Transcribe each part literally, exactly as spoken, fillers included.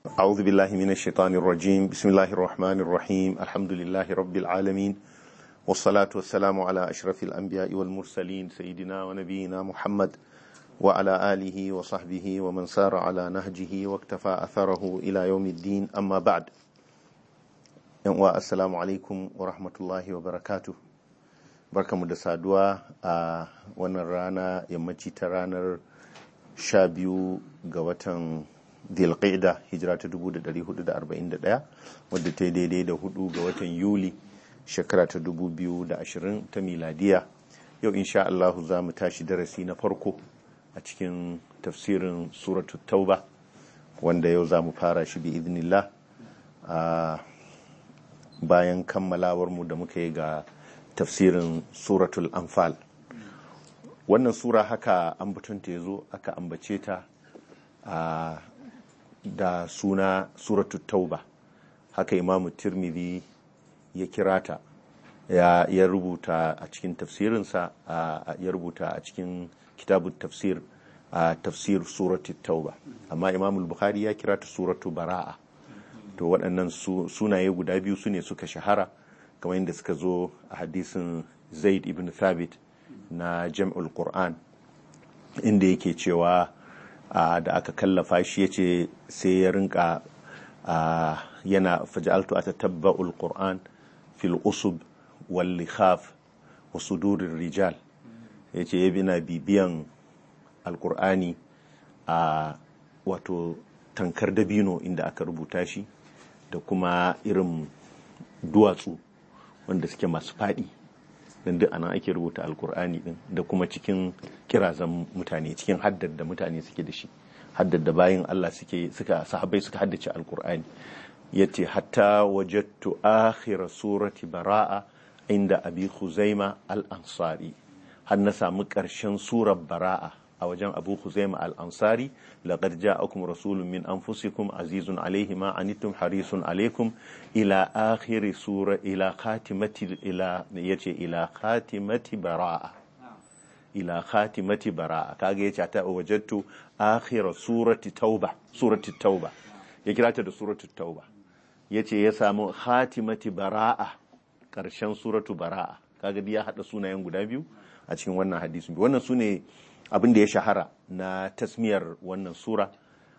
أعوذ بالله من الشيطان الرجيم. بسم الله الرحمن الرحيم. الحمد لله رب العالمين، والصلاة والسلام على أشرف الأنبياء والمرسلين سيدنا ونبينا محمد وعلى آله وصحبه ومن سار على نهجه واكتفى أثره إلى يوم الدين. أما بعد، السلام عليكم ورحمة الله وبركاته. barkamu da saduwa a wannan rana yammaci ta ranar sha biyu ga watan Dhul-Qa'da, hijira ta dubu da dari hudu da arba'in da ɗaya, wadda ta yi daidai da hudu ga watan Yuli shekara ta dubu biyu da ashirin ta miladiya. Yau insha Allahu za mu tashi darasi na farko a cikin tafsirin suratul Tauba, wanda yau za mu fara shi bi idnillah a bayan kammalawar mu da muka yi ga tafsirin suratul Anfal. Wannan sura haka ambatonta ya zo, aka ambace ta a da suna suratul Tauba. Haka Imamu Tirmidhi ya kira ta, ya, ya rubuta a cikin tafsirinsa, ya rubuta a cikin kitabun tafsir a tafsir suratul Tauba. Amma Imamul Bukhari ya kira ta suratul Bara'a. To waɗannan sunaye guda biyu su ne suka shahara, kamar yadda suka zo a hadisin Zaid ibn Thabit na Jam'ul Qur'an, inda yake cewa Uh, da aka kallafa shi ya ce sai ya rinka uh, yana faja'altu a tattabba'ul Qur'an fil usub wal likhaf wa sudurir rijal. Ya ce ya bina bibiyan alkur'ani a uh, wato tankar dabino inda aka rubuta shi, da kuma irin duwatsu wanda suke masu faɗi, don duk anan ake rubuta alkur'ani din, da kuma cikin kirazan mutane, cikin haddar da mutane suke da shi, haddar da bayin Allah suke suka sahabbai suka haddace alkur'ani. Yace hatta wajadtu akhir surati bara'a inda abi khuzaima al-ansari, har na samu karshen surar bara'a a wajen abu khuzaima al-ansari. laqad ja'akum rasulun min anfusikum azizun alayhi ma anittum harisun alaykum ila akhir sura ila khatimati ila yace ila khatimati bara'a ila khatimati bara'a. kaga yace ta wajadtu akhir surati tauba surati tauba ya kira ta da suratu tauba. yace ya samu khatimati bara'a, karshen suratu bara'a. kaga ya hada sunayen guda biyu a cikin wannan hadisin. wannan sune abin da ya shahara na tasmiyar wannan sura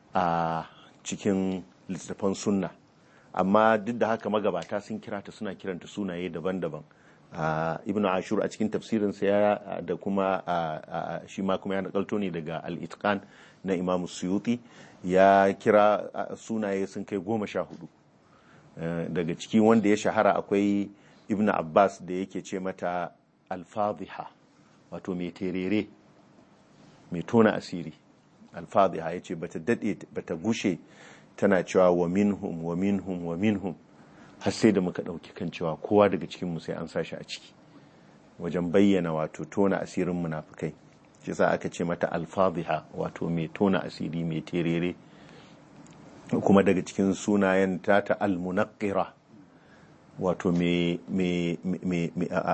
a cikin littattafan sunna, amma duk da haka magabata sun kira ta, suna kiranta sunaye daban-daban. Ibn Ashur a cikin tafsirinsa ya da kuma shi ma kuma ya nakalto ne daga al-Itqan na Imam Suyuti, ya kira sunaye sun kai goma sha hudu. Daga ciki wanda ya shahara akwai Ibn Abbas da yake ce mata al-Fadhiha, wato mai terere, mai tona asiri. Al-Fadhiha yace bata dade bata gushe tana cewa wa minhum wa minhum wa minhum, har sai da muka dauki kan cewa kowa daga cikin mu sai an sashi a ciki, wajen bayyana wato tona asirin munafikai. shi yasa aka ce mata Al-Fadhiha, wato mai tona asiri, mai terere. kuma daga cikin sunayen tata Al-Munaqqira, wato mai mai mai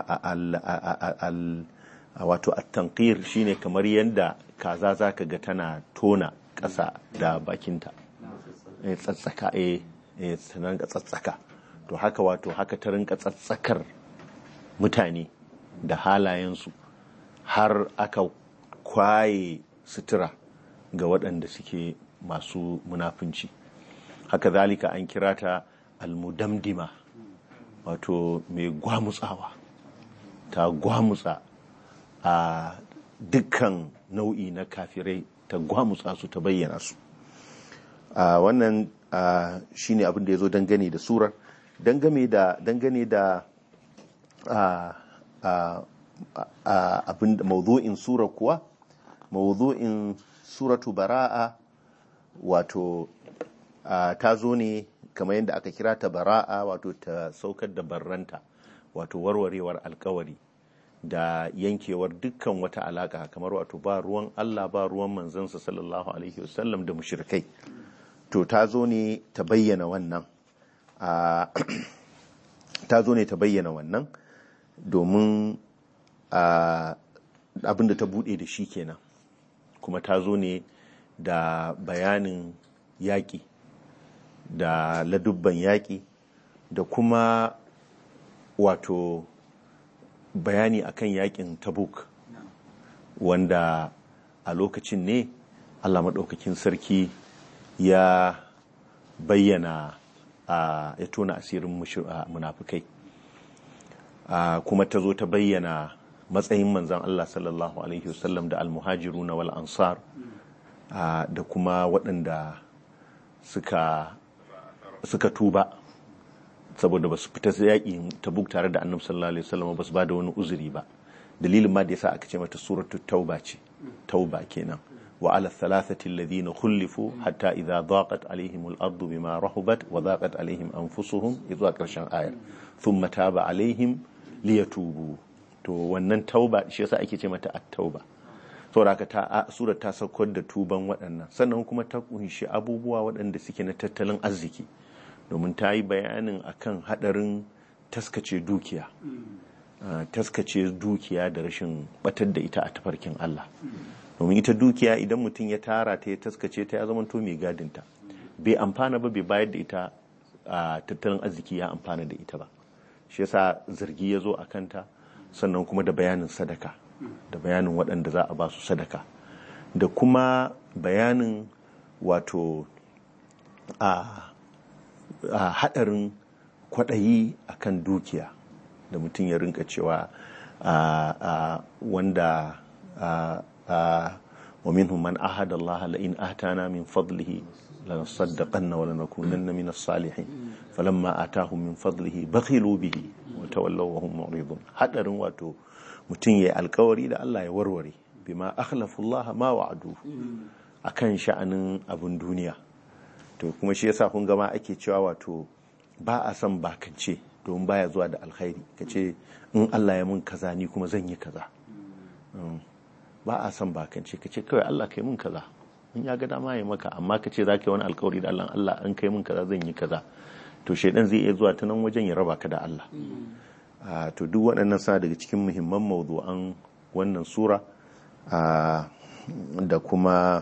al wato at-tanqir shine kamar yanda kaza zaka ga tana tona ƙasa da bakinta, eh tsatsaka, eh eh sanan ga tsatsaka. to haka wato haka ta rinka tsatsakar mutane da halayensu, har aka kwaye sutura ga waɗanda suke masu munafunci. haka zalika an kira ta al-mudamdima, wato mai gwamutsawa, ta gwamutsa a dukkan nau'i na kafirai, ta gwamutsa su, ta bayyana su. wannan shine abin da ya zo dangane da surar. dangane da dangane da abin da mawdu'in surar kuwa, mawdu'in suratu bara'a wato ta zo ne kamar yadda aka kira ta bara'a, wato ta saukar da barranta, wato warwarewar alkawari da yankewar dukkan wata alaka, kamar wato ba ruwan Allah ba ruwan manzansa sallallahu alaihi wasallam da mushrikai. to ta zo ne ta bayyana wannan ta zo ne ta bayyana wannan domin abin da ta bude da shi kenan. kuma ta zo ne da bayanin yaƙi da ladubban yaƙi da kuma wato bayani akan yaƙin Tabuk, wanda a lokacin ne Allah maɗaukakin sarki ya bayyana a ya tona asirin munafukai, kuma ta zo ta bayyana matsayin manzan Allah sallallahu alaihi wasallam da almuhajiruna wal ansar, da kuma waɗanda suka suka tuba saboda ba su fita yaƙin Tabuk tare da annabi sallallahu alaihi wasallam ba su ba da wani uzuri ba. Dalilin ma da yasa aka ce mata suratul tauba ce, tauba kenan. wa ala thalathati alladhina khulifu hatta idha daqat alaihim al-ardu bima rahubat wa daqat alaihim anfusuhum zuwa karshen ayar thumma taba alaihim liyatubu. To wannan tauba shi yasa ake ce mata at-tauba, saboda ta surar ta saukar da tuban waɗannan, sannan kuma ta kunshi abubuwa waɗanda suke na tattalin arziki, domin ta yi bayanin akan hadarin taskace dukiya taskace dukiya da rashin batar da ita a tafarkin Allah. Domin ita dukiya idan mutum ya tara ta ya taskace ta ya zama to mai gadinta, bai amfana ba, bai bayar da ita a tattalin arziki ya amfana da ita ba. Shi yasa zargi ya zo a kanta, sannan kuma da bayanin sadaka, da bayanin waɗanda za a ba su sadaka, da kuma bayanin wato a haɗarin kwaɗayi akan dukiya da mutum ya rinka cewa wanda wa minhum man ahada Allah la in atana min fadlihi lanasaddaqanna wa lanakunanna min as-salihin falamma atahum min fadlihi bakhilu bihi wa tawallaw wa hum mu'ridun. Hadarin wato mutum yayi alkawari da Allah ya warware, bima akhlafu Allah ma wa'adu, akan sha'anin abun duniya. To kuma shi yasa kun ga ma ake cewa wato ba a san bakance don baya zuwa da alkhairi, kace in Allah ya mun kaza ni kuma zan yi kaza. Ba a san bakance, kace kawai Allah kai mun kaza, in ya ga dama ya maka, amma kace za ka yi wani alkawari da Allah, Allah an kai mun kaza zan yi kaza, to shaidan zai iya zuwa ta nan wajen ya raba ka da Allah. To duk waɗannan suna daga cikin muhimman mawdu'an wannan sura, da kuma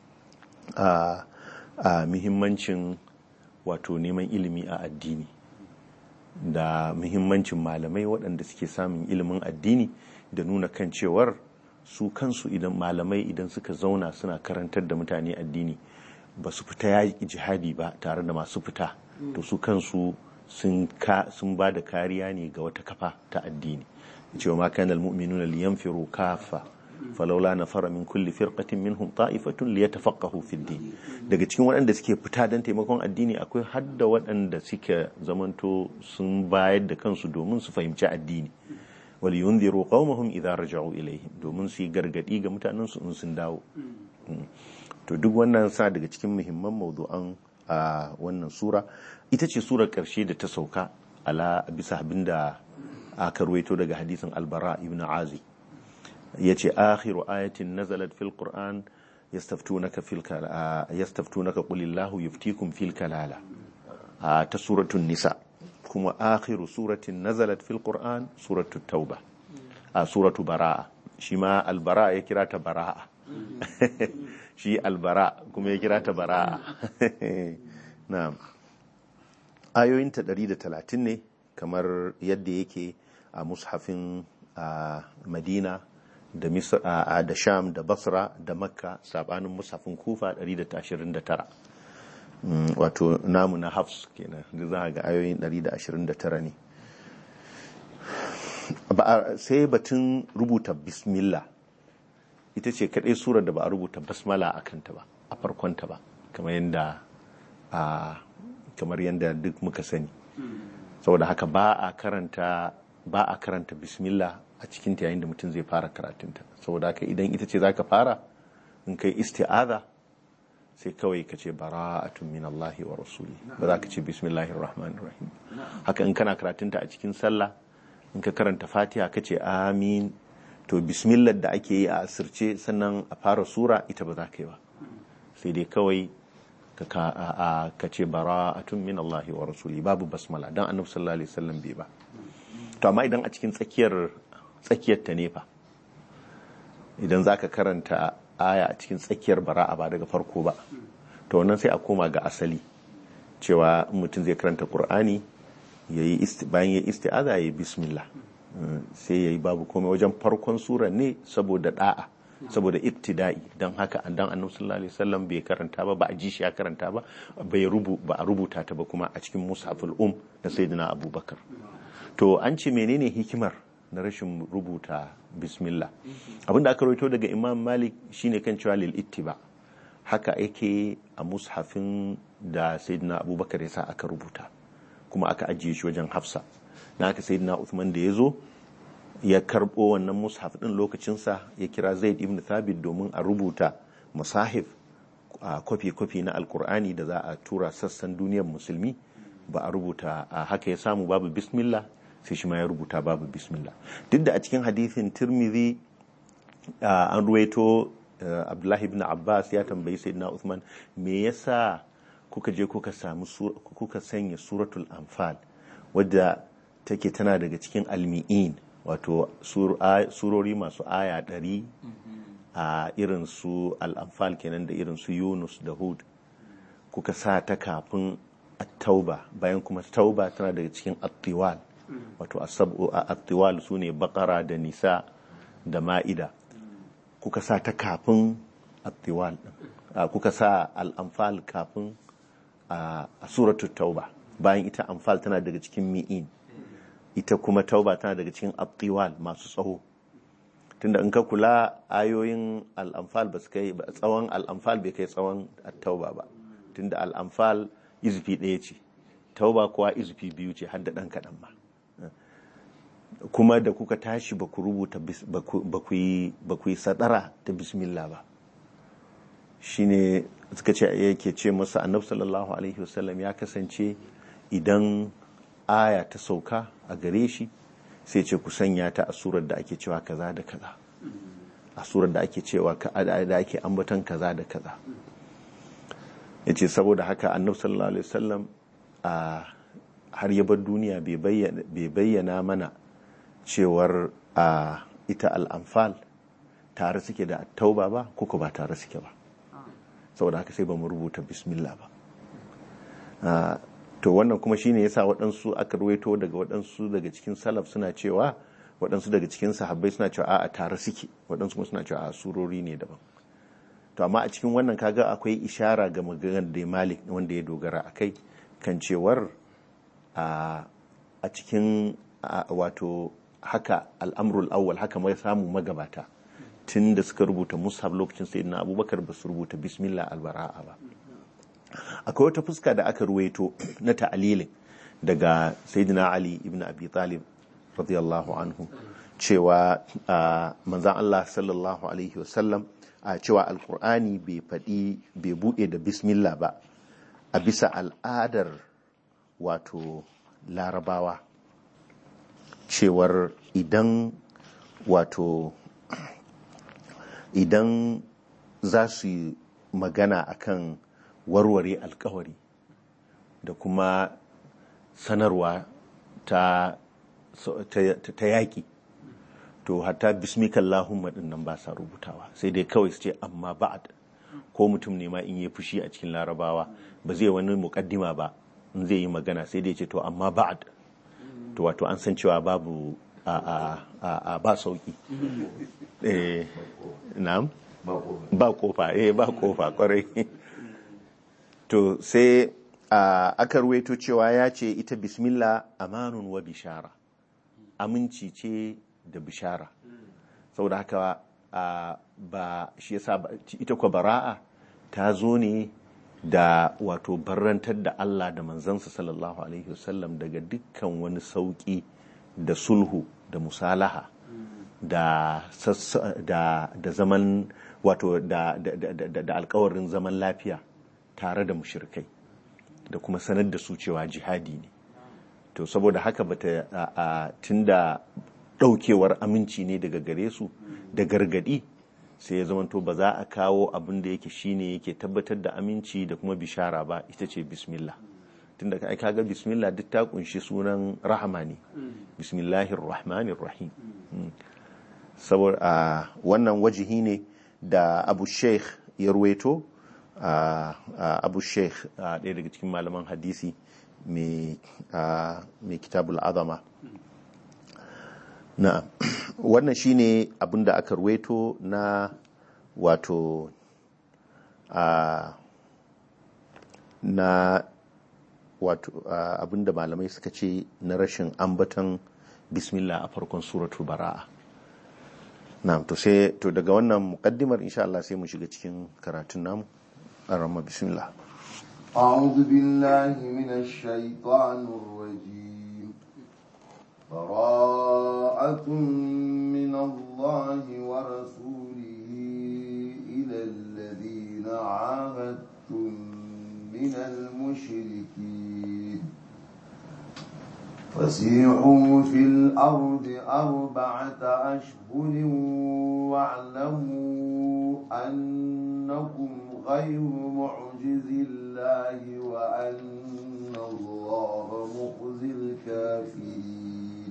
muhimmancin wato neman ilimi a addini, da muhimmancin malamai waɗanda suke samun ilimin addini, da nuna kan cewar su kansu idan malamai idan suka zauna suna karantar da mutane addini ba su fita yaƙi jihadi ba tare da masu fita, to su kansu sun ba da kariya ne ga wata kafa ta addini. cewa ma kana almu'minuna liyanfiru kaffa falawla nafara min kulli firqatin minhum ta'ifatun liyatafaqahu fid din. Daga cikin waɗanda suke fita don taimakon addini akwai hadda waɗanda suke zamanto sun bayar da kansu domin su fahimci addini, wal yunziru qaumahum idza raja'u ilayhim, domin su yi gargadi ga mutanen su in sun dawo. To duk wannan sa daga cikin muhimman mawdu'an a wannan sura. Ita ce surar ƙarshe da ta sauka ala bisa abinda aka ruwaito daga hadisin Al-Bara ibn Azib, yace akhiru ayatin nazalat fil Qur'an yastaftunaka fil kalala yastaftunaka qulillahu yuftikum fil kalala, ta suratul Nisa. Kuma akhiru suratin nazalat fil Qur'an suratul Tauba, a suratu Bara'a. Shi ma Al-Bara ya kira ta Bara'a shi Al-Bara kuma ya kira ta Bara'a. Na'am, ayoyinta ɗari da talatin ne kamar yadda yake a mushafin a Madina da Misr da Sham da Basra da Makka, sabanin mushafin Kufa ɗari da ashirin da tara. Wato namu na Hafs kenan, da za ga ayoyin ɗari da ashirin da tara ne. Sai batun rubuta bismillah, ita ce kaɗai surar da ba a rubuta basmala a kanta ba, a farkonta ba, kamar yadda kamar yadda duk muka sani. Saboda haka ba a karanta ba a karanta bismillah a cikin ta yayin da mutum zai fara karatunta. Saboda haka idan ita ce zaka fara, in kai isti'aza sai kawai ka ce bara'atun min Allah wa rasuli, ba za ka ce bismillahir rahmanir rahim. Haka in kana karatunta a cikin sallah, in ka karanta Fatiha ka ce amin, to bismillah da ake yi a asirce sannan a fara sura ita ba za ka yi ba, sai dai kawai ka ce bara'atun min Allah wa rasuli, babu basmala dan annabi sallallahu alaihi wasallam bai ba. To amma idan a cikin tsakiyar tsakiyar ta ne fa, idan zaka karanta aya a cikin tsakiyar bara'a ba daga farko ba, to wannan sai a koma ga asali cewa mutum zai karanta Qur'ani yayi bayan ya isti'aza yayi bismillah sai yayi babu komai wajen farkon sura ne saboda da'a saboda ibtida'i dan haka dan Annabi sallallahu alaihi wasallam bai karanta ba ba a ji shi ya karanta ba bai rubu ba a rubuta ta ba kuma a cikin mushaful um na sayyidina Abubakar. To an ce menene hikimar na rashin rubuta bismillah? Abinda aka rawaito daga Imam Malik shine kan cewa lil ittiba, haka yake a mushafin da sayyidina Abubakar ya sa aka rubuta kuma aka ajiye shi wajen Hafsa. Na haka sayyidina Uthman da yazo ya karbo wannan mushaf din lokacin sa ya kira Zaid ibn Thabit domin a rubuta musahif a kofi-kofi na Alkur'ani da za a tura sassan duniyar musulmi, ba a rubuta haka ya samu babu bismillah, sai shi ma ya rubuta babu bismillah. Duk da a cikin hadithin Tirmidhi an ruwaito Abdullahi ibn Abbas ya tambayi Sayyidina Uthman, me yasa kuka je kuka samu kuka sanya suratul Anfal wadda take tana daga cikin almi'in, wato surori masu aya ɗari a irin su al-Anfal kenan da irin su Yunus da Hud, kuka sa ta kafin at-Tauba, bayan kuma Tauba tana daga cikin at-Tiwal, wato as-sab'u at-Tiwal sune Baqara da Nisa da Ma'ida, kuka sa ta kafin at-Tiwal, kuka sa al-Anfal kafin a suratul Tauba, bayan ita Anfal tana daga cikin mi'in, ita kuma Tauba tana daga cikin at-Tiwal masu tsawo. Tunda in ka kula ayoyin al-Anfal ba su kai tsawon al-Anfal bai kai tsawon at-Tauba ba, tunda al-Anfal izufi ɗaya ce, Tauba kuwa izufi biyu ce, har da ɗan kaɗan ma. Kuma da kuka tashi ba ku rubuta ba ku yi sadara ta bismillah ba, shine suka ce yake ce masa Annabi sallallahu alaihi wasallam ya kasance idan aya ta sauka a gare shi sai ce ku sanya ta a surar da ake cewa kaza da kaza, a surar da ake cewa da ake ambaton kaza da kaza. Yace saboda haka Annabi sallallahu alaihi wasallam a har ya bar duniya bai bayyana mana cewar a ita al-Anfal tare suke da at-Tauba ba ko ba tare suke ba, saboda haka sai ba mu rubuta bismillah ba. To wannan kuma shine yasa waɗansu aka ruwaito daga waɗansu daga cikin salaf suna cewa, waɗansu daga cikin sahabbai suna cewa a tare suke, waɗansu kuma suna cewa a surori ne daban. To amma a cikin wannan kaga akwai ishara ga maganar da Malik wanda ya dogara akai kan cewar a cikin wato haka al'amrul awwal haka mai samu magabata tun da suka rubuta mushaf lokacin sayyidina Abubakar ba su rubuta bismillah al-bara'a ba. Akwai wata fuska da aka ruwaito na ta'alilin daga sayyidina Ali ibn Abi Talib radiyallahu anhu cewa manzon Allah sallallahu alaihi wasallam a cewa alkur'ani bai faɗi bai buɗe da bismillah ba a bisa al'adar wato larabawa, cewar idan wato idan za su yi magana akan warware alkawari da kuma sanarwa ta ta yaƙi, to hatta bismikallahumma din nan ba sa rubutawa, sai dai kawai su ce amma ba'ad, ko mutum ne ma in yi fushi a cikin larabawa ba zai wani muƙaddima ba in zai yi magana, sai dai ce to amma ba'ad, to wato an san cewa babu a a a ba sauki eh na'am ba kofa eh ba kofa kwarai. To sai aka ruwaito cewa ya ce ita bismillah amanun wa bishara, aminci ce da bishara, saboda haka ba shi yasa ita kwa bara'a ta zo ne da wato barrantar da Allah da manzansa sallallahu alaihi wasallam daga dukkan wani sauki da sulhu da musalaha da da da zaman wato da da da alƙawarin zaman lafiya tare da mushrikai da kuma sanar da su cewa jihadi ne. To saboda haka bata tunda daukewar aminci ne daga gare su da gargadi, sai ya zamanto ba za a kawo abin da yake shine yake tabbatar da aminci da kuma bishara ba, ita ce bismillah. Tunda kai kaga bismillah duk ta kunshi sunan rahama ne, bismillahir rahmanir rahim. Saboda wannan wajihi ne da Abu Sheikh ya ruwaito abu sheikh ɗaya daga cikin malaman hadisi mai kitabul azama. na wannan shine abinda aka ruwaito na wato na wato abinda malamai suka ce na rashin ambatan bismillah a farkon suratul bara'a. na to sai to daga wannan muqaddimar insha Allah sai mu shiga cikin karatun namu. arama bismillah. a'udhu billahi minash shaitanir rajim. bara'atun minallahi wa rasulihi ila alladhina 'ahadtum minal mushrikeen فسيحوا في الأرض أربعة أشهر واعلموا أنكم غير معجز الله وأن الله مخزي الكافرين.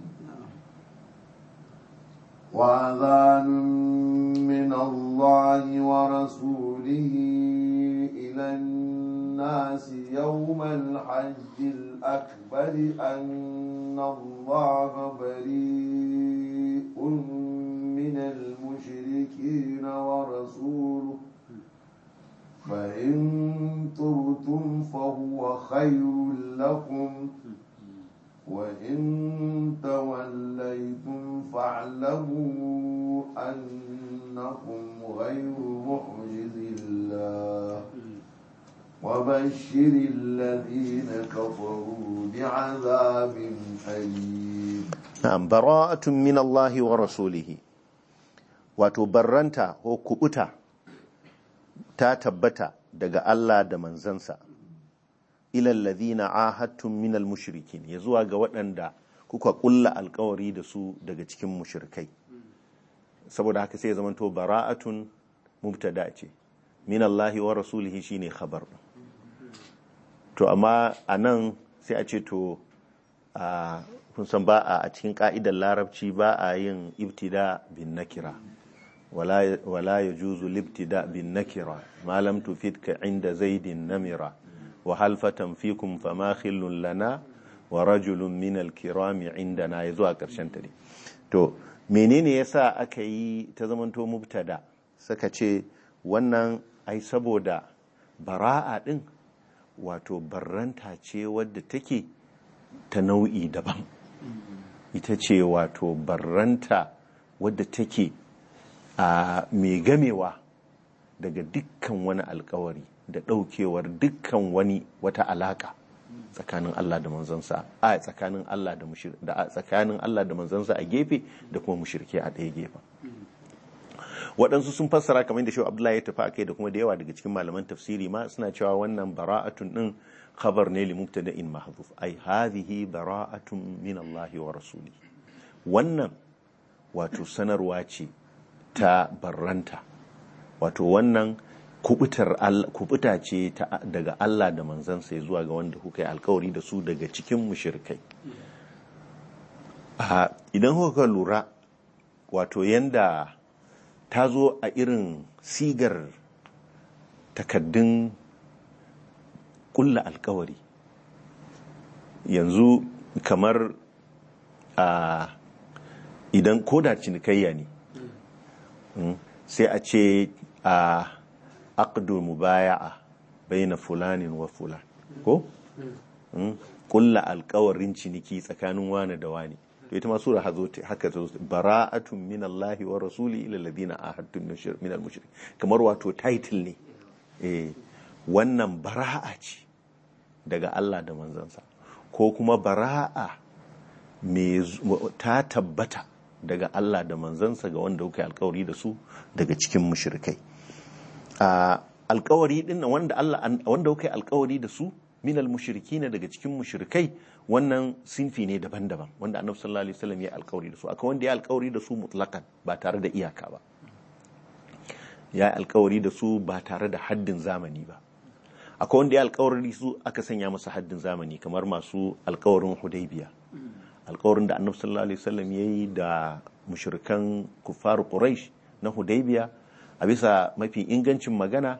وأذان من الله ورسوله إلى الناس يوم الحج الأكبر أن الله بريء من المشركين ورسوله فإن تبتم فهو خير لكم وإن توليتم فاعلموا أنكم غير معجز الله وبشر الذين كفروا بعذاب أليم. نعم. براءة من الله ورسوله وتبرنتا وكبتا تتبتا دقى الله دمن زنسا إلى الذين عاهدتم من المشركين يزوى قواتن دا كوكا قل القوري دسو دقى تكم مشركي saboda haka sai ya zamanto bara'atun mubtada ce min Allah wa rasulihi shine khabar. to amma anan sai a ce to a kun san ba a cikin ka'idar larabci ba a yin ibtida bin nakira wala wala yajuzu libtida bin nakira ma lam tufidka inda zaidin namira wa hal fatan fikum fama khillun lana wa rajulun min al-kirami indana yazo a karshen ta ne. to menene yasa aka yi ta zamanto mubtada saka ce wannan ai saboda bara'a din wato barranta ce wadda take ta nau'i daban, ita ce wato barranta wadda take a mai gamewa daga dukkan wani alkawari da daukewar dukkan wani wata alaka tsakanin Allah da manzansa a tsakanin Allah da mushrik da tsakanin Allah da manzansa a gefe da kuma mushrike a ɗaya gefen. waɗansu sun fassara kamar da shi Abdullahi ya tafi akai da kuma da yawa daga cikin malaman tafsiri ma suna cewa wannan bara'atun din khabar ne li mubtada'in mahdhuf ai hadhihi bara'atun min Allah wa rasuli. wannan wato sanarwa ce ta barranta, wato wannan kubutar kubuta ce ta daga Allah da manzansa zuwa ga wanda kuka yi alkawari da su daga cikin mushrikai. a idan kuka lura wato yanda ta zo a irin sigar takaddun kulla alkawari yanzu kamar a idan koda cinikayya ne sai a ce a aqdu mubaya'a baina fulanin wa fulan ko kulla alkawarin ciniki tsakanin wani da wani. to ita ma sura hazo haka ta bara'atun min Allah wa rasuli ila alladhina ahadtum min al-mushrik kamar wato title ne eh wannan bara'a ce daga Allah da manzansa ko kuma bara'a me ta tabbata daga Allah da manzansa ga wanda kuka alkawari da su daga cikin mushrikai. a alkawari din wanda Allah wanda kuka alkawari da su min al-mushrikina daga cikin mushrikai wannan sinfi ne daban-daban wanda Annabi sallallahu alaihi wasallam ya alkawari da su akwai wanda ya alkawari da su mutlaqan ba tare da iyaka ba, ya alkawari da su ba tare da haddin zamani ba. akwai wanda ya alkawari da su aka sanya masa haddin zamani kamar masu alkawarin Hudaybiya, alkawarin da Annabi sallallahu alaihi wasallam yayi da mushrikan kuffar Quraysh na Hudaybiya a bisa mafi ingancin magana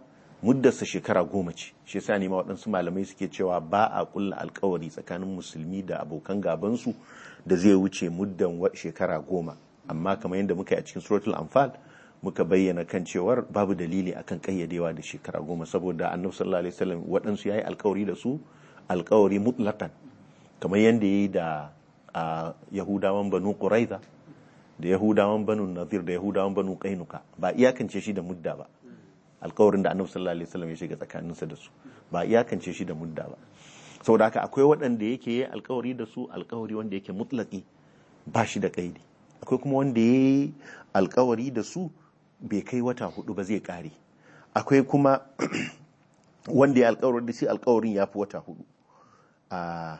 muddarsa shekara goma ce. Shi yasa ne ma waɗansu malamai suke cewa ba a kulla alkawari tsakanin musulmi da abokan gabansu da zai wuce muddan shekara goma. Amma kamar yadda muka yi a cikin suratul anfal muka bayyana kan cewar babu dalili akan kayyadewa da shekara goma, saboda annabi sallallahu alaihi wasallam waɗansu yayi alkawari da su alkawari mutlaqan, kamar yadda yayi da yahudawan banu quraiza da yahudawan banu nadir da yahudawan banu qainuka, ba iyakance shi da mudda ba. Alkawarin da annabi sallallahu alaihi wasallam ya shiga tsakaninsa da su ba iyakance shi da mudda ba. Saboda haka akwai waɗanda yake yi alkawari da su alkawari wanda yake mutlaqi ba shi da kaidi, akwai kuma wanda yayi alkawari da su bai kai wata hudu ba zai kare, akwai kuma wanda ya alkawari da shi alkawarin ya fi wata hudu. a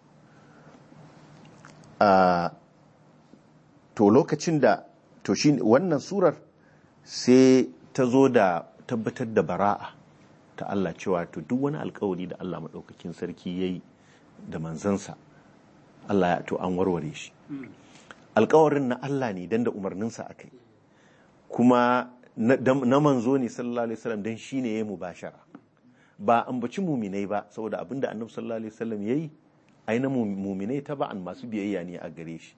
a to lokacin da to shi wannan surar sai ta zo da tabbatar da bara'a ta Allah, cewa to duk wani alkawari da Allah maɗaukakin sarki ya yi da manzansa Allah ya to an warware shi. Alkawarin na Allah ne dan da umarninsa aka yi, kuma na manzo ne sallallahu alaihi wasallam dan shi ne ya mubashara, ba ambaci muminai ba, saboda abinda annabi sallallahu alaihi wasallam ya yi aina muminai taba'an masu biyayya ne a gare shi.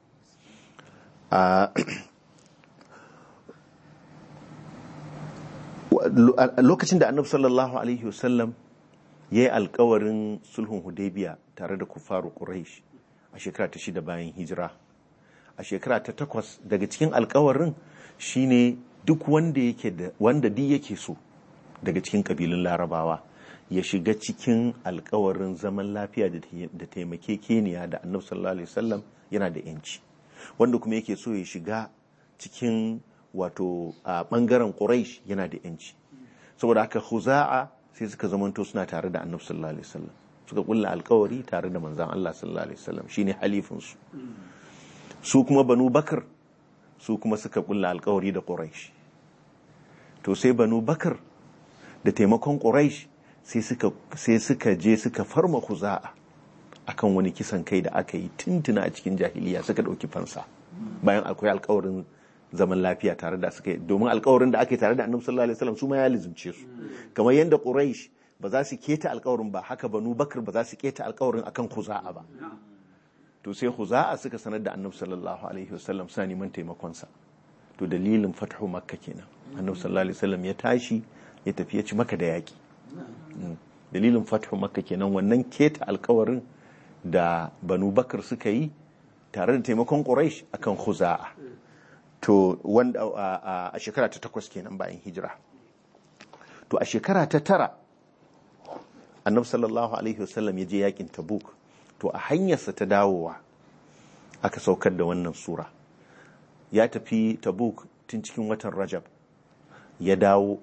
Lokacin da annabi sallallahu alaihi wasallam ya yi alkawarin sulhun hudaybiya tare da kufaru quraish a shekara ta shida bayan hijira, a shekara ta takwas daga cikin alkawarin shine duk wanda yake da wanda duk yake so daga cikin kabilun larabawa ya shiga cikin alkawarin zaman lafiya da taimakekeniya da annabi sallallahu alaihi wasallam yana da yanci, wanda kuma yake so ya shiga cikin wato a bangaren Quraysh yana da yanci. Saboda haka Khuza'a sai suka zamanto suna tare da Annabi sallallahu alaihi wasallam, suka kulla alkawari tare da manzon Allah sallallahu alaihi wasallam, shine halifin su. Su kuma Banu Bakr su kuma suka kulla alkawari da Quraysh. To sai Banu Bakr da taimakon Quraysh sai suka sai suka je suka farma Khuza'a akan wani kisan kai da aka yi tuntuna a cikin jahiliya, suka dauki fansa bayan akwai alkawarin zaman lafiya tare da suka yi, domin alkawarin da aka yi tare da annabi sallallahu alaihi wasallam su ma ya lizumce su, kamar yadda Quraysh ba za su keta alkawarin ba, haka Banu Bakr ba za su keta alkawarin akan Khuza'a ba. To sai Khuza'a suka sanar da annabi sallallahu alaihi wasallam sa neman taimakon sa, to dalilin fathu Makka kenan annabi sallallahu alaihi wasallam ya tashi ya tafi ya ci Makka da yaki. Dalilin fathu Makka kenan, wannan keta alkawarin da Banu Bakr suka yi tare da taimakon Quraysh akan Khuza'a. To wanda a shekara ta takwas kenan bayan hijira. To a shekara ta tara annabi sallallahu alaihi wasallam ya je yakin Tabuk. To a hanyarsa ta dawowa aka saukar da wannan sura. Ya tafi Tabuk tun cikin watan Rajab, ya dawo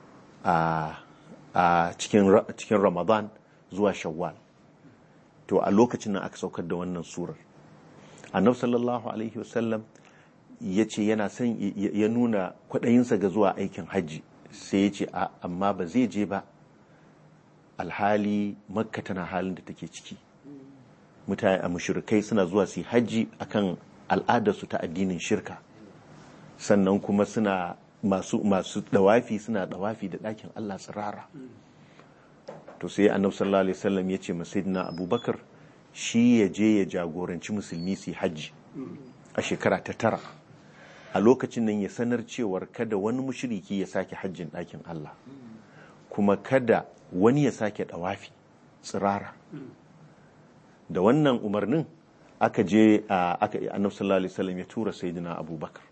a a cikin cikin Ramadan zuwa Shawwal. To a lokacin nan aka saukar da wannan surar. Annabi sallallahu alaihi wasallam ya ce yana son ya nuna kwaɗayinsa ga zuwa aikin hajji, sai ya ce amma ba zai je ba alhali Makka tana halin da take ciki, mutane a mushrikai suna zuwa su yi hajji akan al'adarsu ta addinin shirka, sannan kuma suna masu masu dawafi suna dawafi da ɗakin Allah tsirara. To sai annabi sallallahu alaihi wasallam ya ce ma sayyidina Abubakar shi ya je ya jagoranci musulmi su yi hajji a shekara ta tara. A lokacin nan ya sanar cewar kada wani mushriki ya sake hajjin ɗakin Allah, kuma kada wani ya sake ɗawafi tsirara. Da wannan umarnin aka je aka annabi sallallahu alaihi wasallam ya tura sayyidina Abubakar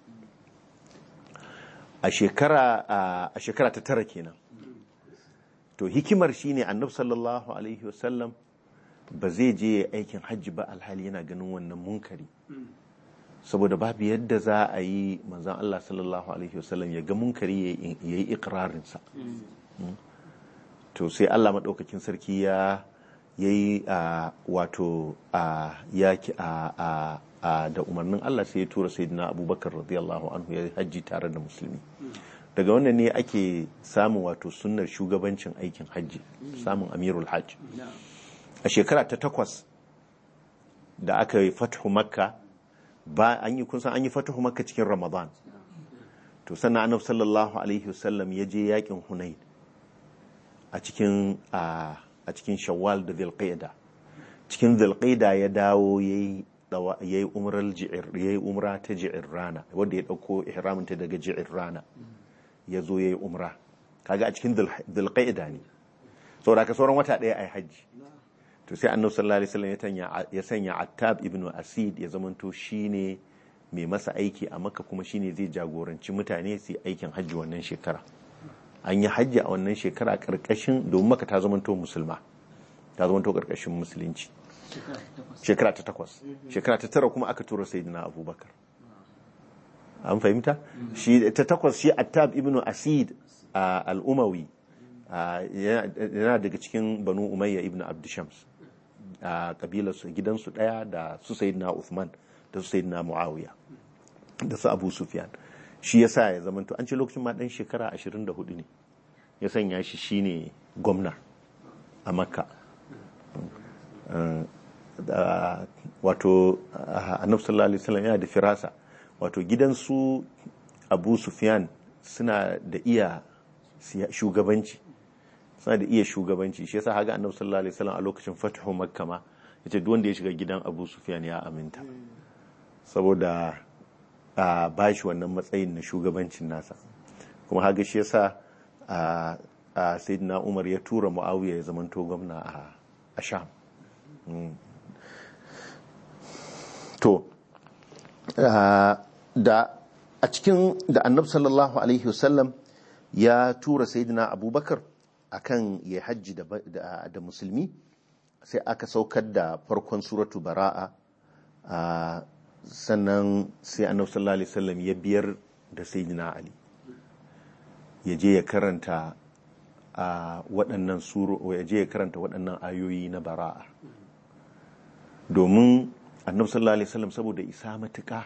a shekara a shekara ta tara kenan. To hikimar shine annabi sallallahu alaihi wasallam ba zai je aikin hajji ba alhali yana ganin wannan munkari, saboda babu yadda za a yi manzan Allah sallallahu alaihi wasallam ya ga munkari ya yi ikirarinsa. To sai Allah maɗaukakin sarki ya yi wato ya ki da umarnin Allah sai ya tura sayyidina Abubakar radiyallahu anhu ya hajji tare da musulmi. Daga wannan ne ake samun wato sunnar shugabancin aikin hajji, samun amirul hajj. A shekara ta takwas da aka yi fathu Makka, ba an yi kun san an yi fatahu Makka cikin Ramadan, to sannan annabi sallallahu alaihi wasallam ya je yakin Hunain a cikin a cikin shawwal da dhulqa'da cikin dhulqa'da ya dawo yayi yayi umral ji'ir yayi umra ta ji'irrana wanda ya dauko ihramin ta daga ji'irrana yazo yayi umra kaga a cikin dhulqa'da ne saboda ka sauran wata daya ai haji to sai annabi sallallahu alaihi wasallam ya tanya ya sanya Attab ibn Asid ya zamanto shine mai masa aiki a Makka kuma shine zai jagoranci mutane su aikin haji wannan shekara an yi hajji a wannan shekara karkashin domin Makka ta zamanto musulma ta zamanto karkashin musulunci shekara ta takwas shekara ta tara kuma aka tura sayyidina Abubakar an fahimta shi ta takwas shi Attab ibn Asid al-Umawi yana daga cikin Banu Umayya ibn Abd Shams a kabilarsu gidansu daya da su sayyidina Uthman da su sayyidina Muawiya da su Abu Sufyan shi yasa ya zamanto an ce lokacin ma dan shekara ashirin da hudu ne ya sanya shi shine gwamna a Makka wato Annabi sallallahu alaihi wasallam yana da firasa wato gidansu Abu Sufyan suna da iya shugabanci suna da iya shugabanci shi yasa haga Annabi sallallahu alaihi wasallam a lokacin fathu Makka ma yace duk wanda ya shiga gidan Abu Sufyan ya aminta saboda a bashi wannan matsayin na shugabancin nasa kuma haga shi yasa a sayyidina Umar ya tura Muawiya ya zamanto gwamna a Sham to da a cikin da Annabi sallallahu alaihi wasallam ya tura sayyidina Abubakar akan ya hajji da, da, da musulmi sai aka saukar da farkon suratu bara'a sannan sai Annabi sallallahu alaihi wasallam ya biyar da sayyidina Ali ya je ya karanta a waɗannan suro ya je ya karanta waɗannan ayoyi na bara'a domin Annabi sallallahu alaihi wasallam saboda isa matuƙa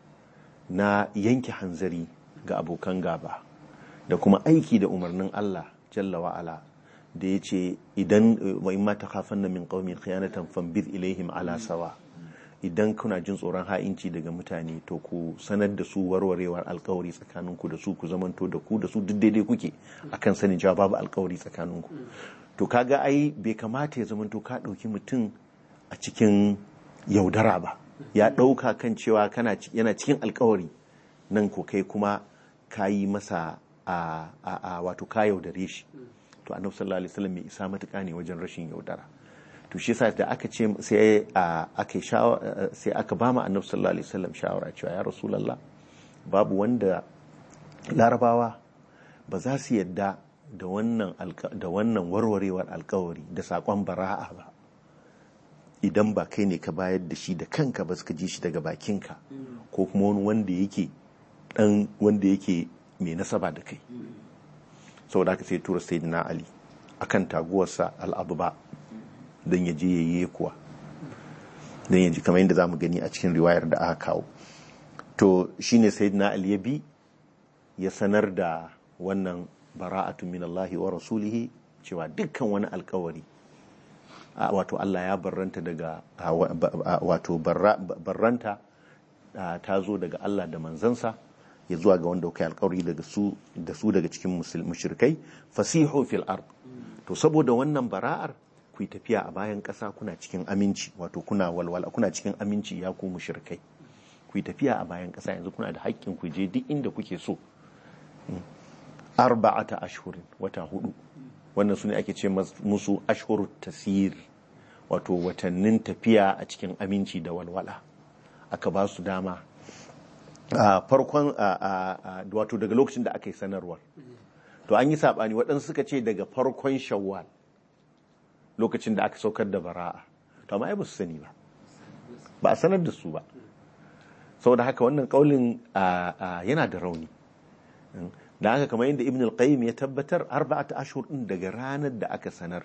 na yanke hanzari ga abokan gaba da kuma aiki da umarnin Allah jalla wa'ala da ya ce idan wa in ma takhafanna min qaumin khiyanatan fambir ilaihim ala sawa idan kuna jin tsoron ha'inci daga mutane to ku sanar da su warwarewar alkawari tsakaninku da su ku zamanto da ku da su duk daidai kuke akan sanin cewa babu alkawari tsakaninku to kaga ai bai kamata ya zamanto ka dauki mutum a cikin yaudara ba ya dauka kan cewa kana yana cikin alkawari nan ko kai kuma kayi masa a a wato ka yaudare shi to annabi sallallahu alaihi wasallam mai isa matuƙa ne wajen rashin yaudara to shi yasa da aka ce sai aka shawara sai aka ba mu annabi sallallahu alaihi wasallam shawara cewa ya rasulullah babu wanda larabawa ba za su yadda da wannan da wannan warwarewar alƙawari da sakon bara'a ba idan ba kai ne ka bayar da shi da kanka ba suka ji shi daga bakinka ko kuma wani wanda yake dan wanda yake mai nasaba da kai saboda haka sai tura sayyidina Ali akan taguwarsa al-abba don ya je yayi kuwa don ya ji kamar yadda zamu gani a cikin riwayar da aka kawo to shine sayyidina Ali ya bi ya sanar da wannan bara'atu minallahi wa rasulihi cewa dukkan wani alkawari wato Allah ya barranta daga wato barranta ta zo daga Allah da manzansa ya zuwa ga wanda kai alkawari daga su da su daga cikin mushrikai fasihu fil ard to saboda wannan bara'ar ku yi tafiya a bayan ƙasa kuna cikin aminci wato kuna walwala kuna cikin aminci ya ku mushrikai ku yi tafiya a bayan ƙasa yanzu kuna da haƙƙin ku je duk inda kuke so arba'ata ashhurin wata hudu wannan sune ake ce musu ashhurut tasir wato watannin tafiya a cikin aminci da walwala aka ba su dama a farkon wato daga lokacin da aka yi sanarwar to an yi sabani waɗansu suka ce daga farkon shawwal lokacin da aka saukar da bara'a to amma ai ba su sani ba ba a sanar da su ba saboda haka wannan kaulin yana da rauni da haka kamar yadda ibn al-qayyim ya tabbatar arba'at ashhur din daga ranar da aka sanar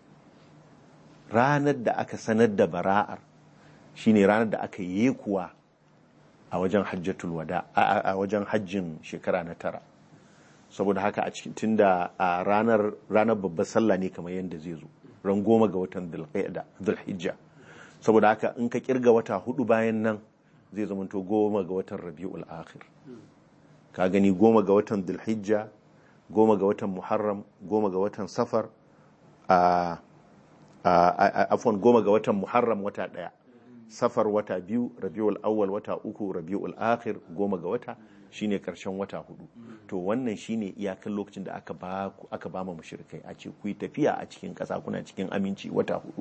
ranar da aka sanar da bara'ar shine ranar da aka yi kuwa a wajen hajjatul wada a wajen hajjin shekara na tara saboda haka a cikin tunda a ranar ranar babbar sallah ne kamar yadda zai zo ran goma ga watan dhulhijja saboda haka in ka kirga wata hudu bayan nan zai zamanto goma ga watan rabiul akhir ka gani goma ga watan dhulhijja goma ga watan muharram goma ga watan safar a afwan goma ga watan Muharram wata daya, Safar wata biyu, Rabiul Awwal wata uku, Rabiul Akhir goma ga wata shine karshen wata hudu. To wannan shine iyakan lokacin da aka ba aka ba mu mushrikai a ce ku yi tafiya a cikin kasa kuna cikin aminci wata hudu.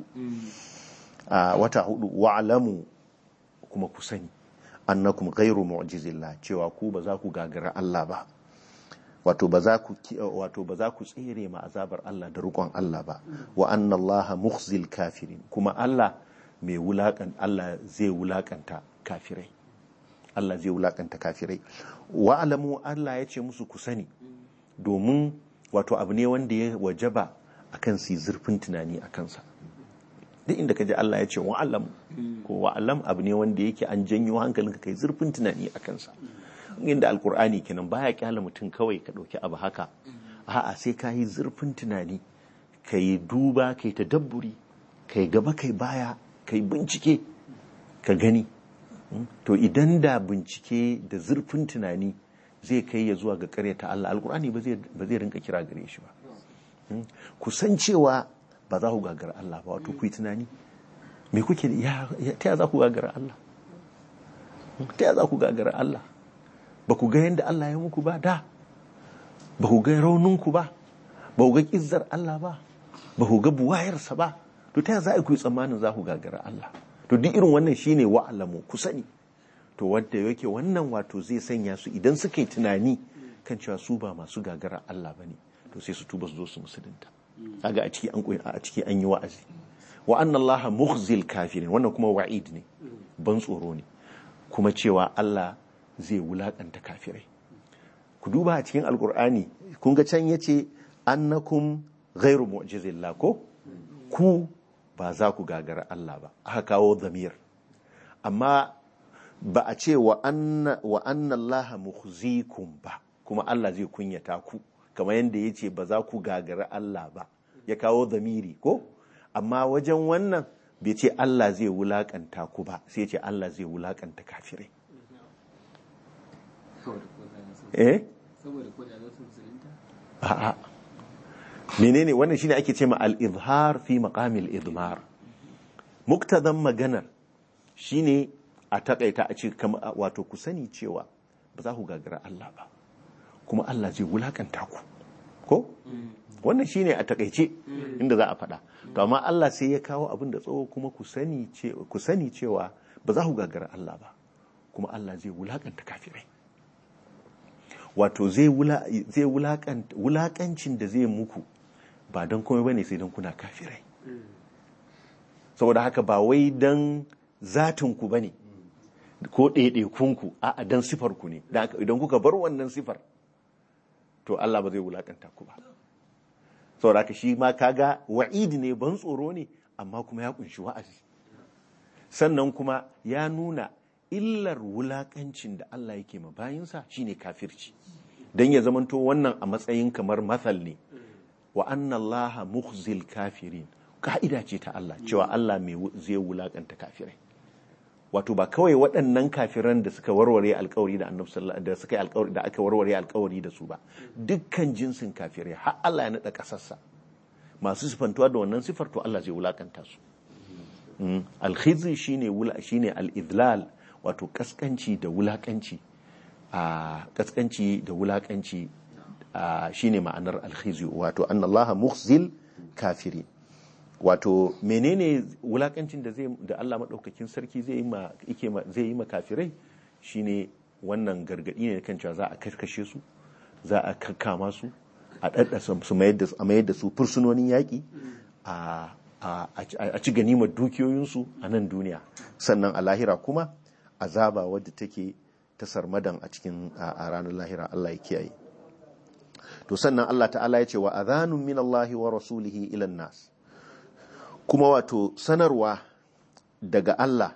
a wata hudu wa'lamu kuma ku sani annakum ghairu mu'jizillah cewa ku ba za ku gagara Allah ba, wato ba za ku wato ba za ku tsere ma azabar Allah da rukon Allah ba. Wa anna Allah mukhzil kafirin, kuma Allah mai wulakan Allah zai wulakanta kafirai, Allah zai wulakanta kafirai. Wa'lamu Allah ya ce musu ku sani, domin wato abu ne wanda ya wajaba akan su zurfin tunani a kansa. Duk inda kaji Allah ya ce wa'lam ko wa'lam abu ne wanda yake an janyo hankalinka kai zurfin tunani a kansa. Inda alkur'ani kenan baya kyala mutum kawai ka dauki abu haka, a'a sai ka yi zurfin tunani, ka yi duba, ka yi tadabburi, ka yi gaba kai baya, ka yi bincike ka gani. To idan da bincike da zurfin tunani zai kai ya zuwa ga karyata Allah, alkur'ani ba zai rinka kira gare shi ba. Kusan cewa ba za ku gagara Allah ba, wato ku yi tunani me kuke ya ta za ku gagara Allah, ta za ku gagara Allah? Ba ku ga yadda Allah ya muku ba da, ba ku ga rauninku ba, ba ku ga kizzar Allah ba, ba ku ga buwayarsa ba, to ta za ku yi tsammanin za ku gagara Allah? To duk irin wannan shine wa'alamu, ku sani. To wanda yake wannan wato zai sanya su idan suka yi tunani kan cewa su ba masu gagara Allah bane, to sai su tuba su zo su musulunta. Kaga a ciki an a ciki an yi wa'azi. Wa anna Allah mukhzil kafirin, wannan kuma wa'id ne, ban tsoro ne, kuma cewa Allah zai wulakanta kafirai. Ku duba a cikin alkur'ani kun ga can yace annakum ghairu mu'jizillah, ko ku ba za ku gagara Allah ba, aka kawo zamir. Amma ba a ce wa anna wa anna Allah mukhzikum ba, kuma Allah zai kunyata ku, kamar yadda yace ba za ku gagara Allah ba, ya kawo zamiri ko. Amma wajen wannan bai ce Allah zai wulakanta ku ba, sai ce Allah zai wulakanta kafirai. Eh? Saboda ko da su musulunta? A'a. Menene wannan shine ake cewa al-izhar fi maqamil idmar. Muktadan maganar shine a takaita a ce wato ku sani cewa ba za ku gagara Allah ba, kuma Allah zai wulakanta ku. Ko? Wannan shine a takaice inda za a faɗa. To amma Allah sai ya kawo abin da tsawo, kuma ku sani cewa ku sani cewa ba za ku gagara Allah ba, kuma Allah zai wulakanta kafirai. Wato zai wulakancin da zai muku ba don komai bane sai don kuna kafirai. Saboda haka ba wai don zatinku bane ko ɗaiɗaikunku, a don sifarku ne. Idan kuka bar wannan sifar, to Allah ba zai wulakanta ku ba. Saboda haka shi ma kaga wa'idi ne, ban tsoro ne, amma kuma ya kunshi wa'azi. Sannan kuma ya nuna illar wulakancin da Allah yake ma bayinsa shine kafirci, dan ya zamanto wannan a matsayin kamar mathal ne. Wa anna Allaha mukhzil kafirin, ka'ida ce ta Allah cewa Allah mai zai wulakanta kafirai. Wato ba kawai waɗannan kafiran da suka warware alƙawari da Annabi sallallahu da suka yi alƙawari da aka warware alƙawari da su ba, dukkan jinsin kafirai har Allah ya nada kasarsa masu sifantuwa da wannan sifar, to Allah zai wulakanta su. Al-khizy shine wula shine al-idlal, wato kaskanci da wulakanci. A kaskanci da wulakanci shine ma'anar al-khizy, wato annallaha mukhzil kafirin. Wato menene wulakancin da zai da Allah madaukakin sarki zai yi ma yake zai yi ma kafirai, shine wannan gargadi ne kan cewa za a karkashe su, za a kakkama su, a daddasa su mayar da su mayar da su fursunonin yaki, a a ci ganimar dukiyoyinsu a nan duniya, sannan a lahira kuma azaba wadda take ta sarmadan a cikin a ranar lahira. Allah ya kiyaye. To sannan Allah ta'ala ya ce wa adhanun min Allah wa rasulihi ila nas, kuma wato sanarwa daga Allah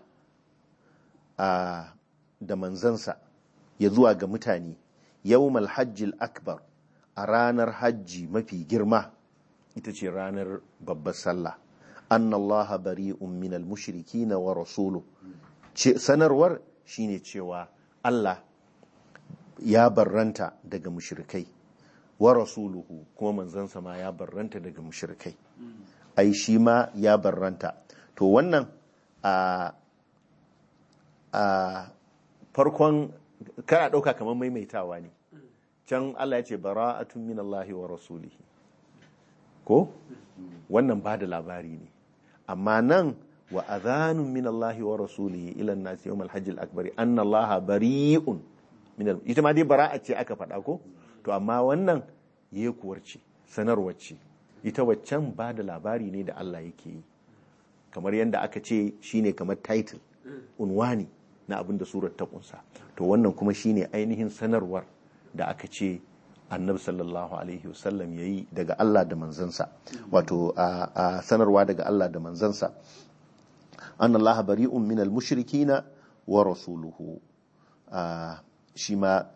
a da manzansa ya zuwa ga mutane yawmal hajjil akbar, a ranar hajji mafi girma, ita ce ranar babbar sallah. anna Allah bari'un minal mushrikina wa rasuluhu, sanarwar shine cewa Allah ya barranta daga mushrikai, wa rasuluhu kuma manzansa ma ya barranta daga mushrikai. ai shi ma ya barranta. To wannan a a farkon kana ɗauka kamar maimaitawa ne. Can Allah ya ce bara'atun min Allahi wa rasulihi ko wannan ba da labari ne, amma nan wa adhanun min Allahi wa rasulihi ila an-nasi yawm al-hajj al-akbar anna Allaha bari'un min al ita ma dai bara'a ce aka faɗa ko, to amma wannan yekuwar ce, sanarwar ce. Ita waccan ba da labari ne da Allah yake yi, kamar yadda aka ce shine kamar title unwani na abin da surar ta kunsa. To wannan kuma shine ainihin sanarwar da aka ce annabi sallallahu alaihi wasallam yayi daga Allah da manzansa, wato a sanarwa daga Allah da manzansa, anna Allah bari'un minal mushrikina wa rasuluhu, shi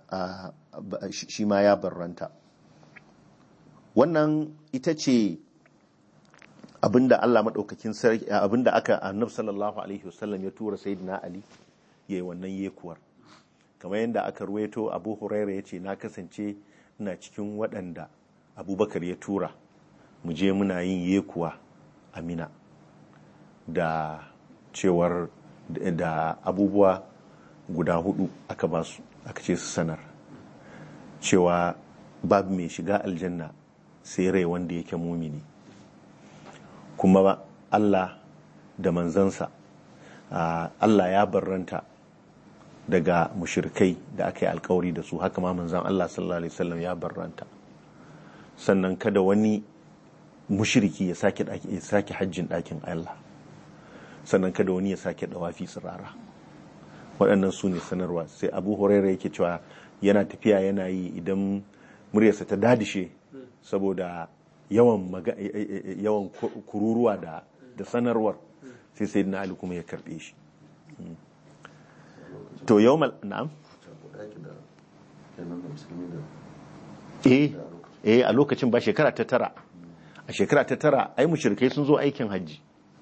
ma ya barranta. Wannan ita ce abinda Allah madaukakin sarki, abinda aka annabi sallallahu alaihi wasallam ya tura sayyidina Ali yayi wannan yekuwar, kamar yadda aka ruwaito Abu Huraira yace na kasance ina cikin waɗanda Abubakar ya tura mu je muna yin yekuwa a Mina, da cewar da abubuwa guda hudu aka ba su, aka ce su sanar cewa babu mai shiga aljanna sai rai wanda yake mumini, kuma Allah da manzansa Allah ya barranta daga mushrikai da aka yi alkawari da su, haka ma manzan Allah sallallahu alaihi wasallam ya barranta. Sannan kada wani mushriki ya sake ya sake hajjin ɗakin Allah, sannan kada wani ya sake dawafi tsirara. Waɗannan su ne sanarwa. Sai Abu Hurairah yake cewa yana tafiya yana yi, idan muryarsa ta dadishe saboda yawan yawan kururuwa da da sanarwar, sai sayyidina Ali kuma ya karbe shi. To yawmal na'am eh eh a lokacin ba shekara ta tara a shekara ta tara ai mushrikai sun zo aikin haji.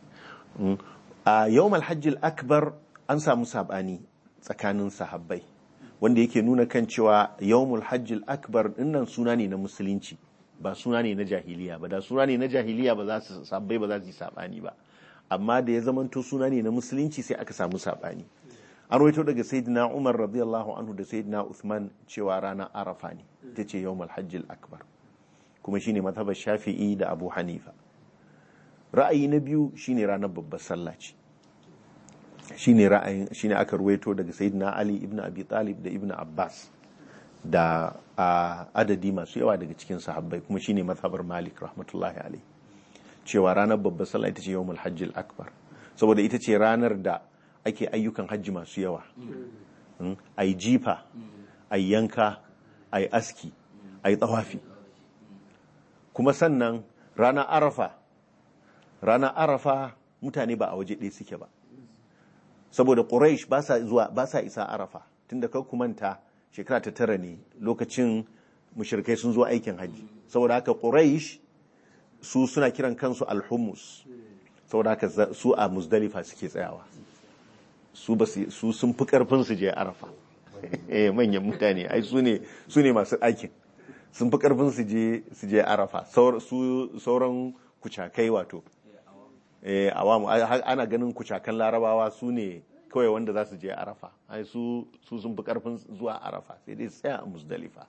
A yawmal hajjil akbar an samu sabani tsakanin sahabbai, wanda yake nuna kan cewa yawmul hajjil akbar dinnan suna ne na musulunci, ba suna ne na jahiliya ba. Da suna ne na jahiliya ba za su sahabbai ba za su yi sabani ba, amma da ya zamanto suna ne na musulunci sai aka samu sabani. An rawaito daga sayyidina Umar radiyallahu anhu da sayyidina Uthman cewa ranar Arafa ne ita ce yawmul hajjil akbar, kuma shine mazhabar Shafi'i da Abu Hanifa. Ra'ayi na biyu shine ranar babbar sallah ce, shine ra'ayin shine aka rawaito daga sayyidina Ali ibn Abi Talib da Ibn Abbas da adadi masu yawa daga cikin sahabbai, kuma shine mazhabar Malik rahmatullahi alaihi, cewa ranar babbar sallah ita ce yawmul hajjil akbar, saboda ita ce ranar da ake ayyukan hajji masu yawa. A yi jifa, a yi yanka, a yi aski, a yi tsawafi. Kuma sannan ranar arafa ranar arafa mutane ba a waje ɗaya suke ba, saboda Quraysh ba sa zuwa ba sa isa arafa, tunda kar ku manta shekara ta tara ne lokacin mushrikai sun zo aikin hajji, saboda haka Quraysh su suna kiran kansu al-hummus, saboda haka su a Muzdalifa suke tsayawa, su ba su sun fi karfin su je arafa. Eh manyan mutane ai su ne su ne masu ɗakin, sun fi karfin su je su je arafa. Su sauran kucakai wato eh awamu ana ganin kucakan larabawa su ne kawai wanda za su je arafa, ai su su sun fi karfin zuwa arafa, sai dai tsaya a Muzdalifa.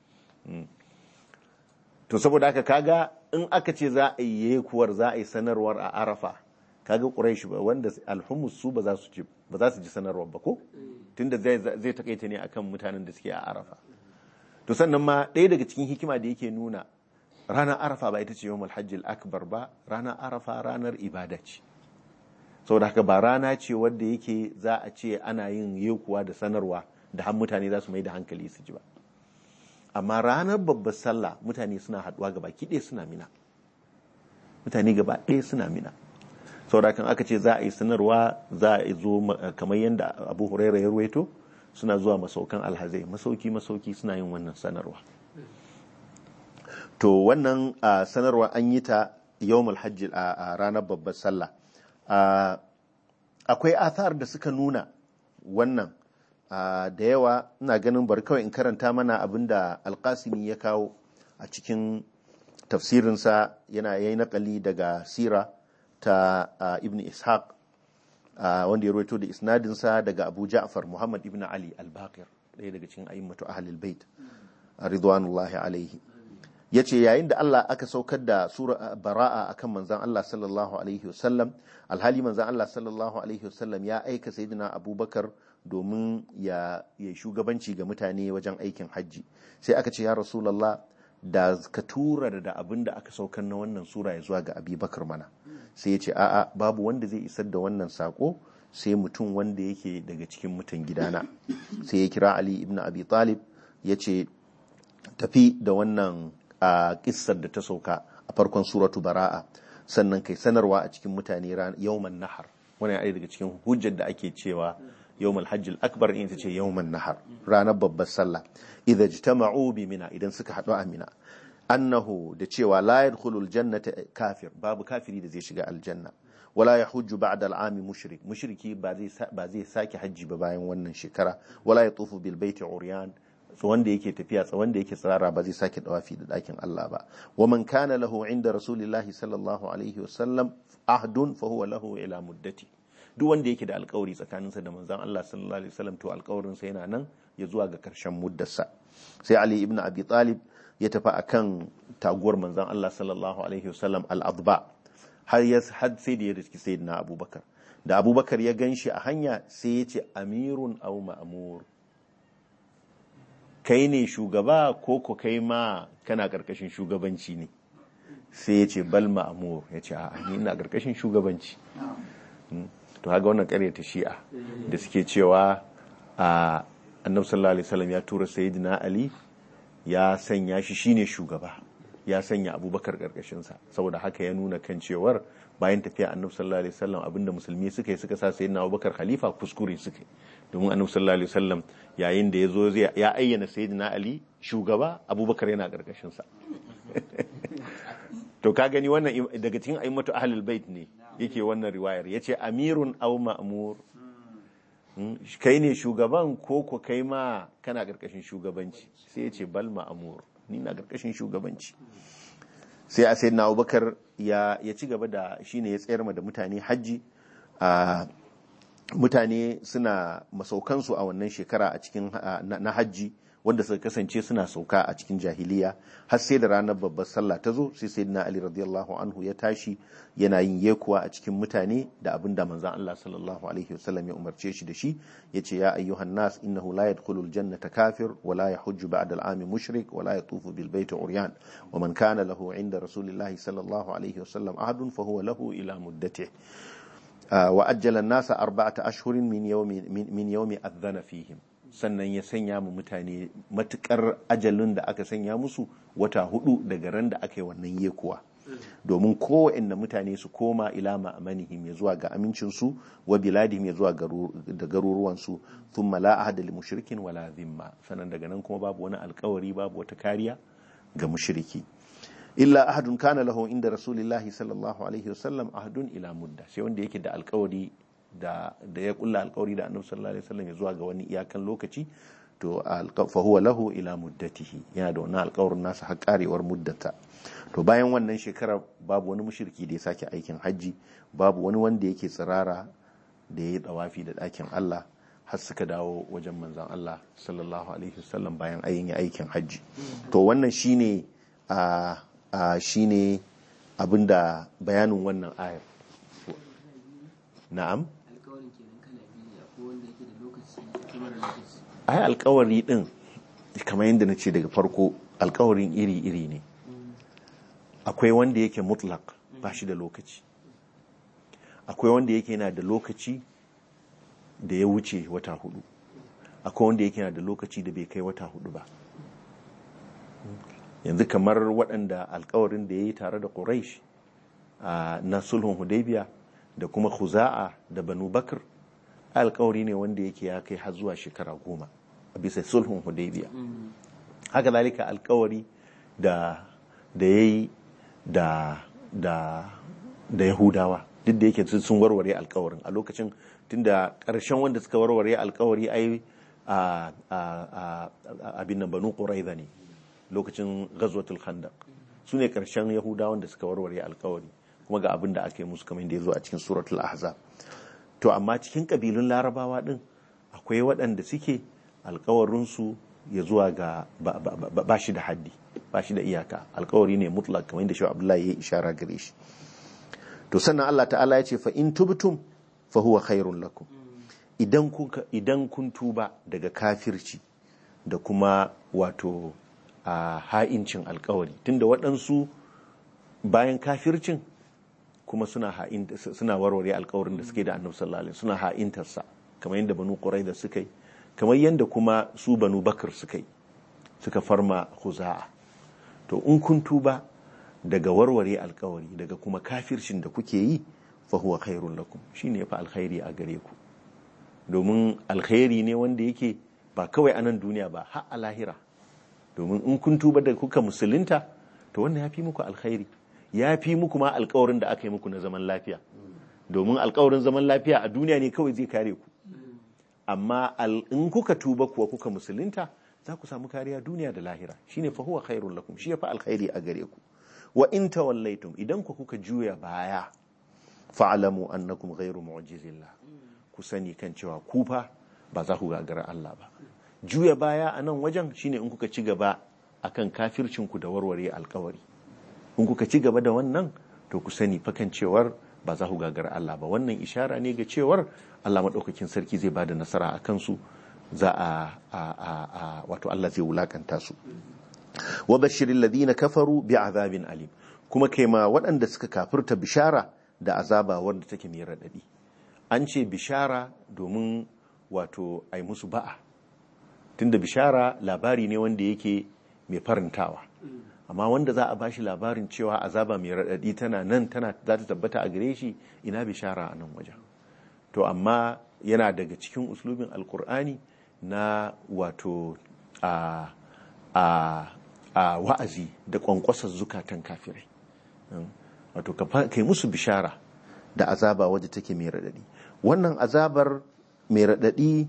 To saboda haka kaga in aka ce za a yi yekuwar, za a yi sanarwar a arafa, kaga Quraysh ba wanda alhumus su ba za su ji ba za su ji sanarwar ba ko, tunda zai zai takaita ne akan mutanen da suke a Arafa. To sannan ma ɗaya daga cikin hikima da yake nuna ranar Arafa ba ita ce yawmul hajjil akbar ba, ranar Arafa ranar ibada ce, saboda haka ba rana ce wadda yake za a ce ana yin yekuwa da sanarwa da har mutane za su mai da hankali su ji ba. Amma ranar babbar sallah mutane suna haɗuwa gaba ki ɗaya suna Mina, mutane gaba ɗaya suna Mina. Saboda kan aka ce za a yi sanarwa, za a zo kamar yadda Abu Hurairah ya ruwaito, suna zuwa masaukan alhazai masauki masauki suna yin wannan sanarwa. To wannan sanarwa an yi ta yawmul hajji a ranar babbar sallah. Akwai athar da suka nuna wannan da yawa, ina ganin bari kawai in karanta mana abinda Al-Qasimi ya kawo a cikin tafsirinsa yana yayi nakali daga sira ta ibn ishaq wanda ya rawaito da isnadinsa daga abu ja'far muhammad ibn ali al-baqir ɗaya daga cikin a'immatu ahlul bait ridwanullahi alaihi yace yayin da Allah aka saukar da sura bara'a akan manzon Allah sallallahu alaihi wasallam alhali manzon Allah sallallahu alaihi wasallam ya aika sayyidina abubakar domin ya ya shugabanci ga mutane wajen aikin hajji sai aka ce ya rasulullah da ka tura da abin da aka saukar na wannan sura ya zuwa ga abubakar mana sai ya ce a'a babu wanda zai isar da wannan sako sai mutum wanda yake daga cikin mutan gidana sai ya kira ali ibn abi talib ya ce tafi da wannan a kissar da ta sauka a farkon suratu bara'a sannan kai sanarwa a cikin mutane ran yawman nahar wannan ai daga cikin hujjar da ake cewa yawmal hajjil akbar in ta ce yawman nahar ranar babbar sallah idza jitama'u bi mina idan suka hadu a mina annahu da cewa la yadkhulul jannata kafir babu kafiri da zai shiga aljanna wala yahujju ba'da al'ami mushrik mushriki ba zai ba zai saki haji ba bayan wannan shekara wala yatufu bil baiti uryan so wanda yake tafiya sa wanda yake tsirara ba zai sake dawafi da dakin Allah ba wa man kana lahu inda rasulillahi sallallahu alaihi wasallam ahdun fa huwa lahu ila muddati duk wanda yake da alƙawari tsakaninsa da manzon Allah sallallahu alaihi wasallam to alƙawarin sa yana nan ya zuwa ga karshen muddarsa sai Ali ibn Abi Talib ya tafi akan taguwar manzon Allah sallallahu alaihi wasallam al-adba har ya had sai da ya riski sayyidina Abubakar da Abubakar ya ganshi a hanya sai ya ce amirun aw ma'mur kai ne shugaba ko ko kai ma kana karkashin shugabanci ne sai ya ce bal ma'mur ya ce a ni ina karkashin shugabanci to haga wannan ƙaryata shi'a da suke cewa a annabi sallallahu alaihi wasallam ya tura sayyidina ali ya sanya shi shine shugaba ya sanya abubakar karkashin sa saboda haka ya nuna kan cewar bayan tafiya annabi sallallahu alaihi wasallam abinda musulmi suka yi suka sa sayyidina abubakar khalifa kuskure suka yi domin annabi sallallahu alaihi wasallam yayin da yazo ya ayyana sayyidina ali shugaba abubakar yana karkashin sa to ka gani wannan daga cikin a'immatu ahlul bait ne yake wannan riwayar yace amirun aw ma'mur kai ne shugaban ko ko kai ma kana karkashin shugabanci sai yace bal ma'mur ni na karkashin shugabanci sai a sayyidina Abubakar ya ya ci gaba da shine ya tsayar ma da mutane haji a mutane suna masaukan su a wannan shekara a cikin na haji wanda suka kasance suna sauka a cikin jahiliya har sai da ranar babbar sallah ta zo sai sayyidina Ali radiyallahu anhu ya tashi yana yin yekuwa a cikin mutane da abinda manzon Allah sallallahu alaihi wasallam ya umarce shi da shi yace ya ayyuhan nas innahu la yadkhulul jannata kafir wa la yahujju ba'da al'ami mushrik wa la yatufu bil baiti uryan wa man kana lahu 'inda rasulillahi sallallahu alaihi wasallam ahadun fa huwa lahu ila muddatihi wa ajjala an-nasa arba'ata ashhurin min yawmi min yawmi adhana fihim sannan ya sanya mu mutane matukar ajalin da aka sanya musu wata hudu daga ran da aka yi wannan yekuwa domin kowanne mutane su koma ila ma'amanihim ya zuwa ga amincinsu wa biladihim ya zuwa da garuruwansu thumma la ahada lil mushrikin wala dhimma sannan daga nan kuma babu wani alkawari babu wata kariya ga mushriki illa ahadun kana lahu inda rasulillahi sallallahu alaihi wasallam ahadun ila mudda sai wanda yake da alkawari da da ya kulla alkawari da annabi sallallahu alaihi wasallam ya zuwa ga wani iyakan lokaci to fa huwa lahu ila muddatihi yana da wannan alkawarin nasa har karewar muddata to bayan wannan shekara babu wani mushriki da ya sake aikin haji babu wani wanda yake tsirara da yayi dawafi da dakin Allah har suka dawo wajen manzon Allah sallallahu alaihi wasallam bayan ayin aikin haji to wannan shine a shine abinda bayanin wannan ayar na'am ai alkawari din kamar yadda na ce daga farko alkawarin iri-iri ne akwai wanda yake mutlak ba shi da lokaci akwai wanda yake yana da lokaci da ya wuce wata hudu akwai wanda yake yana da lokaci da bai kai wata hudu ba yanzu kamar waɗanda alkawarin da ya yi tare da Quraysh na sulhun Hudaybiya da kuma Khuza'a da Banu Bakr alkawari ne wanda yake ya kai har zuwa shekara goma a bisa sulhun Hudaybiya haka zalika alkawari da da yayi da da da Yahudawa duk da yake sun warware alkawarin a lokacin tunda ƙarshen wanda suka warware alkawari ai a abin nan Banu Qurayza ne lokacin Ghazwatul Khandaq su ne karshen yahudawan da suka warware alkawari kuma ga abin da aka yi musu kamar da ya zo a cikin suratul ahzab. To amma cikin kabilun larabawa din akwai waɗanda suke alkawarinsu ya zuwa ga ba shi da haddi ba shi da iyaka, alkawari ne mutlak kamar yadda shi Abdullahi ya yi ishara gare shi. To sannan Allah ta'ala ya ce fa in tubtum fa huwa khairun lakum, idan kun idan kun tuba daga kafirci da kuma wato a ha'incin alkawari, tunda waɗansu bayan kafircin kuma suna ha'in suna warware alkawarin da suke da Annabi sallallahu alaihi suna ha'intarsa kamar yadda Banu Qurayza suka yi, kamar yadda kuma su Banu Bakr suka yi suka farma Khuza'a. To in kun tuba daga warware alkawari daga kuma kafircin da kuke yi fa huwa khairun lakum, shine fa alkhairi a gare ku, domin alkhairi ne wanda yake ba kawai a nan duniya ba har a lahira. Domin in kun tuba da kuka musulunta to wannan ya fi muku alkhairi, ya fi muku ma alkawarin da aka yi muku na zaman lafiya, domin alkawarin zaman lafiya a duniya ne kawai zai kare ku, amma in kuka tuba kuwa kuka musulunta za ku samu kariya duniya da lahira, shine fa huwa khairun lakum, shi ya fa alkhairi a gare ku. Wa in tawallaitum, idan ku kuka juya baya, fa'lamu annakum ghairu mu'jizillah, ku sani kan cewa ku fa ba za ku gagara Allah ba. Juya baya a nan wajen shine in kuka ci gaba akan kafircin ku da warware alkawari, in kuka ci gaba da wannan to ku sani fa kan cewar ba za ku gagara Allah ba. Wannan ishara ne ga cewar Allah madaukakin sarki zai bada nasara a kansu, za a a wato Allah zai wulakanta su. Wa bashiril ladina kafaru bi azabin alim, kuma kai ma waɗanda suka kafirta bishara da azaba wanda take mai radadi. An ce bishara domin wato ai musu ba'a, tunda bishara labari ne wanda yake mai farantawa, amma wanda za a bashi labarin cewa azaba mai radadi tana nan tana za ta tabbata a gare shi, ina bishara a nan wajen. To amma yana daga cikin uslubin alkur'ani na wato a a a wa'azi da kwankwasar zukatan kafirai, wato kai musu bishara da azaba wadda take mai radadi. Wannan azabar mai radadi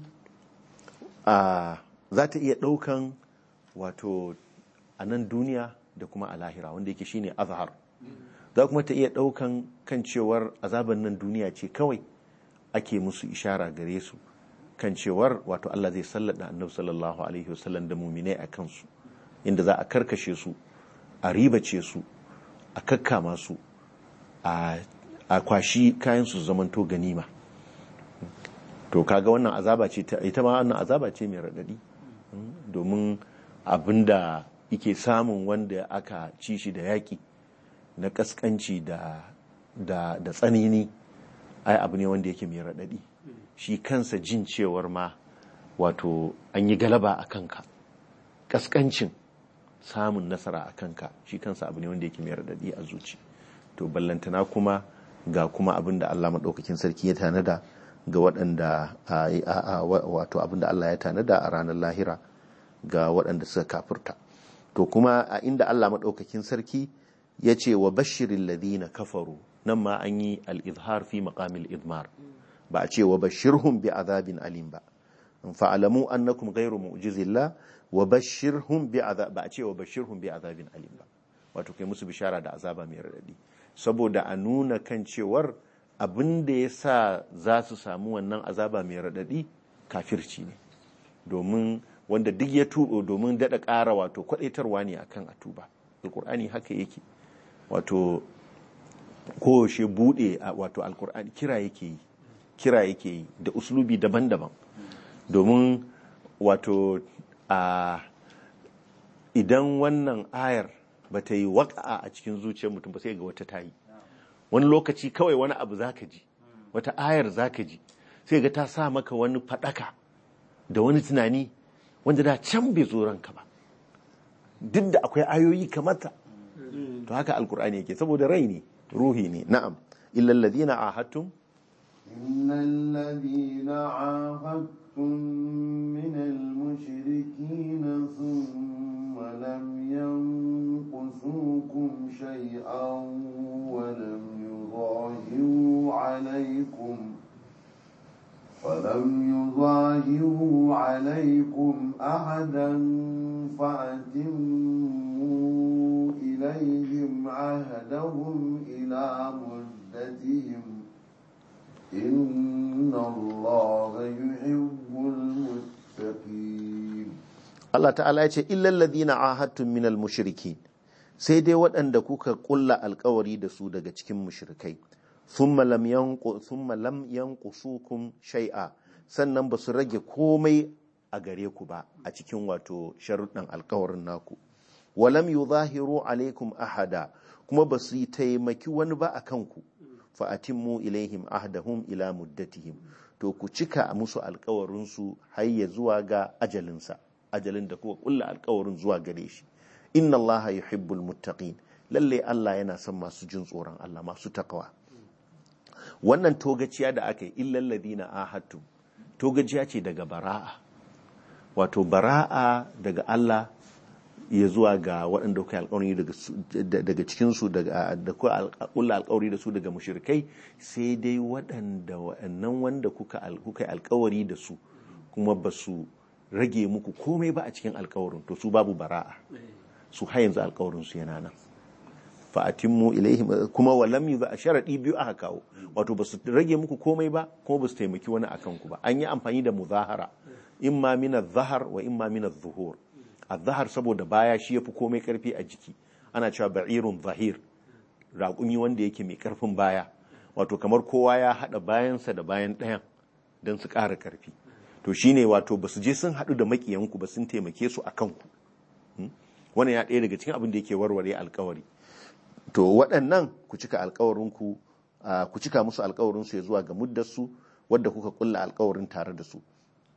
a za ta iya daukan wato a nan duniya da kuma a lahira, wanda yake shine azhar. Za kuma ta iya daukan kan cewar azaban nan duniya ce kawai ake musu ishara gare su, kan cewar wato Allah zai sallada Annabi sallallahu alaihi wasallam da mu'minai a kansu, inda za a karkashe su, a ribace su, a kakkama su, a kwashi kayan su zamanto ganima. To kaga wannan azaba ce, ita ma wannan azaba ce mai radadi, domin abinda yake samun wanda aka ci shi da yaki na kaskanci da da da tsanini, ai abu ne wanda yake mai radadi. Shi kansa jin cewar ma wato an yi galaba a kanka, kaskancin samun nasara a kanka, shi kansa abu ne wanda yake mai radadi a zuci. To ballantana kuma ga kuma abin da Allah maɗaukakin sarki ya tanada ga waɗanda wato abin da Allah ya tanada a ranar lahira ga waɗanda suka kafirta. To kuma a inda Allah maɗaukakin sarki ya ce wa bashirin ladina kafaru, nan ma an yi al-izhar fi maqamil idmar, ba a ce wa bashirhum bi azabin alim ba. Fa'alamu annakum ghairu mu'jizillah wa bashirhum bi azab, ba a ce wa bashirhum bi azabin alim ba, wato kai musu bishara da azaba mai radadi, saboda a nuna kan cewar abin da ya sa za su samu wannan azaba mai radadi kafirci ne, domin wanda duk ya tubo domin daɗa ƙara wato kwaɗaitarwa ne akan a tuba. Alƙur'ani haka yake, wato koyaushe buɗe wato alƙur'ani kira yake yi kira yake yi da uslubi daban-daban, domin wato a idan wannan ayar ba ta yi waƙa a cikin zuciyar mutum ba sai ga wata tayi. Wani lokaci kawai wani abu zaka ji, wata ayar zaka ji sai ga ta sa maka wani faɗaka da wani tunani wanda da can bai zo ranka ba, duk da akwai ayoyi kamata. To haka alkur'ani yake, saboda rai ne, ruhi ne. Na'am, illal ladina ahadtum innal ladina ahadtum minal mushrikeen thumma lam yanqusukum shay'an wa lam yuzahiru alaykum ولم يظاهروا عليكم أحدا فأتموا إليهم عهدهم إلى مدتهم إن الله يحب المتقين. Allah ta'ala ya ce illal ladina ahadtum minal mushrikin, sai dai waɗanda kuka ƙulla alkawari da su daga cikin mushrikai, thumma lam yanqu thumma lam yanqusukum shay'a, sannan ba su rage komai a gare ku ba a cikin wato sharuɗan alkawarin naku, walam yuzahiru alaikum ahada, kuma ba su yi taimaki wani ba a kanku, fa atimmu ilaihim ahdahum ila muddatihim, to ku cika musu alkawarinsu har ya zuwa ga ajalinsa, ajalin da kuka kulla alkawarin zuwa gare shi. Inna allaha yuhibbul muttaqin, lalle Allah yana son masu jin tsoron Allah, masu takawa. Wannan togaciya da aka yi illal ladina ahadtum, togaciya ce daga bara'a, wato bara'a daga Allah ya zuwa ga waɗanda kuka alƙawari daga cikinsu da kuka kulla alƙawari da su daga mushrikai, sai dai waɗanda waɗannan wanda kuka yi alƙawari da su kuma ba su rage muku komai ba a cikin alƙawarin, to su babu bara'a, su har yanzu alƙawarin su yana nan. Fa'atimmu ilaihim, kuma walam yuza a sharadi biyu aka kawo, wato ba su rage muku komai ba kuma ba su taimaki wani akan ku ba. An yi amfani da muzahara, imma min az-zahar wa imma min az-zuhur. Az-zahar saboda baya shi yafi komai karfi a jiki, ana cewa ba'irun zahir, raƙumi wanda yake mai karfin baya, wato kamar kowa ya hada bayansa da bayan ɗayan don su ƙara karfi. To shine wato ba su je sun haɗu da makiyanku ba, sun taimake su akan ku. Wannan ya ɗaya daga cikin abin da yake warware alƙawari. To waɗannan ku cika alƙawarinku, ku cika musu alƙawarinsu ya zuwa ga muddarsu wadda kuka kulla alƙawarin tare da su.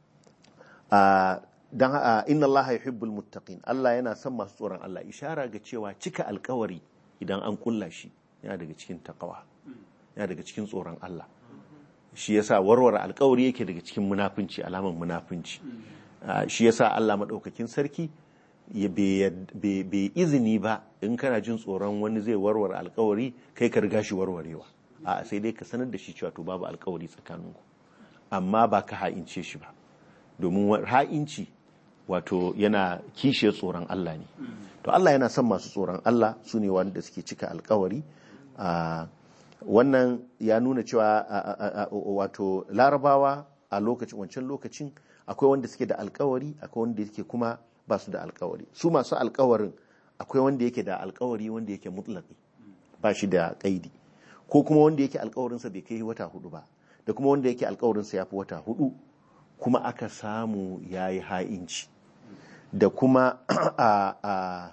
Dan inna Allah yuhibbul muttaqin, Allah yana son masu tsoron Allah, ishara ga cewa cika alƙawari idan an kulla shi yana daga cikin taqwa, yana daga cikin tsoron Allah. Shi yasa warware alƙawari yake daga cikin munafunci, alaman munafunci. Shi yasa Allah madaukakin sarki ya bai izini ba in kana jin tsoron wani zai warware alkawari kai ka riga shi warwarewa, a sai dai ka sanar da shi cewa to babu alkawari tsakaninku, amma ba ka ha'ince shi ba, domin ha'inci wato yana kishiyar tsoron Allah ne. To Allah yana son masu tsoron Allah, su ne wanda suke cika alkawari. Wannan ya nuna cewa wato larabawa a lokacin wancan lokacin akwai wanda suke da alkawari, akwai wanda yake kuma ba su da alkawari. Su masu alkawarin akwai wanda yake da alkawari wanda yake mutlaki, ba shi da kaidi, ko kuma wanda yake alkawarinsa bai kai wata hudu ba, da kuma wanda yake alkawarinsa ya fi wata hudu kuma aka samu ya yi ha'inci, da kuma a a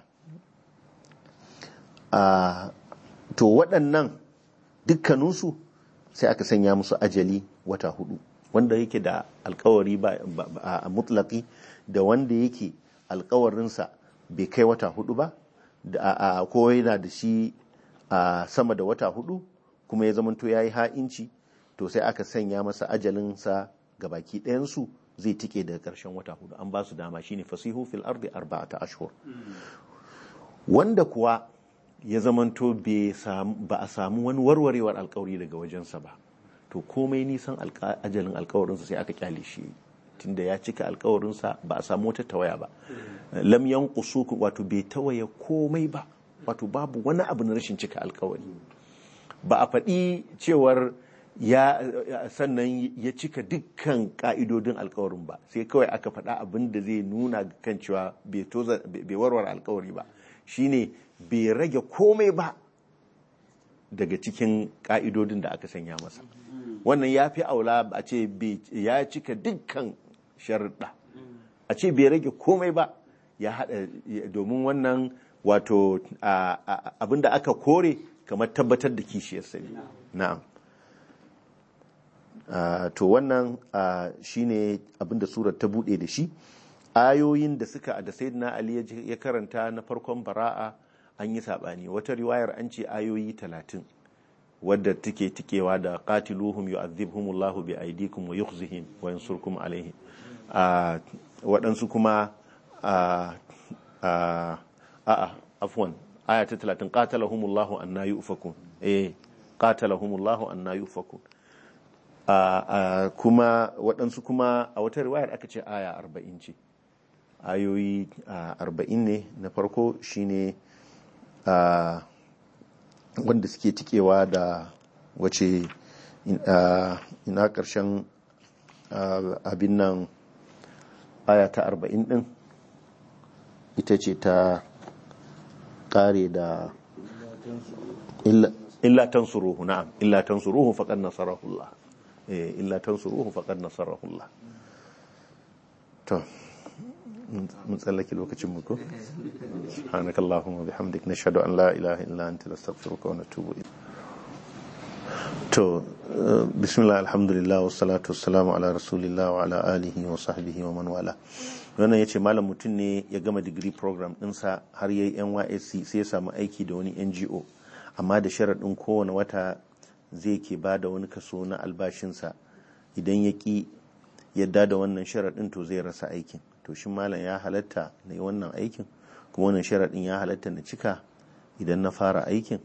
a to waɗannan dukkaninsu sai aka sanya musu ajali wata hudu, wanda yake da alkawari ba a mutlaki da wanda yake alkawarinsa bai kai wata hudu ba, da ko yana da shi a sama da wata hudu kuma ya zamanto ya yi ha'inci, to sai aka sanya masa ajalinsa ga baki ɗayansu zai tike daga ƙarshen wata hudu. An ba su dama, shine fasihu fil ardi arba'ata ashhur. Wanda kuwa ya zamanto ba a samu wani warwarewar alkawari daga wajensa ba, to komai nisan ajalin alkawarinsa sai aka kyale shi, tunda ya cika alkawarinsa ba a samu wata tawaya ba. Lam yanqusukum, wato bai tawaye komai ba, wato babu wani abu na rashin cika alkawari. Ba a faɗi cewar ya sannan ya cika dukkan ka'idodin alkawarin ba, sai kawai aka faɗa abin da zai nuna kan cewa bai warware alkawari ba, shine bai rage komai ba daga cikin ka'idodin da aka sanya masa. Wannan ya fi aula a ce ya cika dukkan sharuɗa, a ce bai rage komai ba ya haɗa, domin wannan wato abinda aka kore kamar tabbatar da kishiyarsa ne. Na'am. To wannan shine abinda surar ta buɗe da shi. Ayoyin da suka da Sayyidina Ali ya karanta na farkon bara'a an yi saɓani, wata riwayar an ce ayoyi talatin, wadda take tikewa da qatiluhum yu'adhibhumullahu bi aydikum wa yukhzihim wa yansurkum alaihim. Waɗansu kuma a a afwan aya ta talatin, qatalahumullahu anna yufakun, eh qatalahumullahu anna yufakun. Kuma waɗansu kuma a wata riwayar aka ce aya arba'in ce, ayoyi arba'in ne. Na farko shine wanda suke tikewa da wace ina ƙarshen abin nan aya ta arba'in din ita ce ta kare da illa tansuruhu na'am illa tansuruhu faqad nasarahu Allah eh illa tansuruhu faqad nasarahu Allah to mun tsallake lokacin mu ko subhanakallahumma bihamdik nashhadu an la ilaha illa anta nastaghfiruka wa natubu ilayk to bismillah alhamdulillah wassalatu wassalamu ala rasulillah wa ala alihi wa sahbihi wa man wala wannan yace malam mutum ne ya gama degree program dinsa har yayi N Y S C sai ya samu aiki da wani N G O amma da sharadin kowane wata zai ke bada wani kaso na albashinsa idan ya ki yadda da wannan sharadin to zai rasa aikin to shin malam ya halatta na yi wannan aikin kuma wannan sharadin ya halatta na cika idan na fara aikin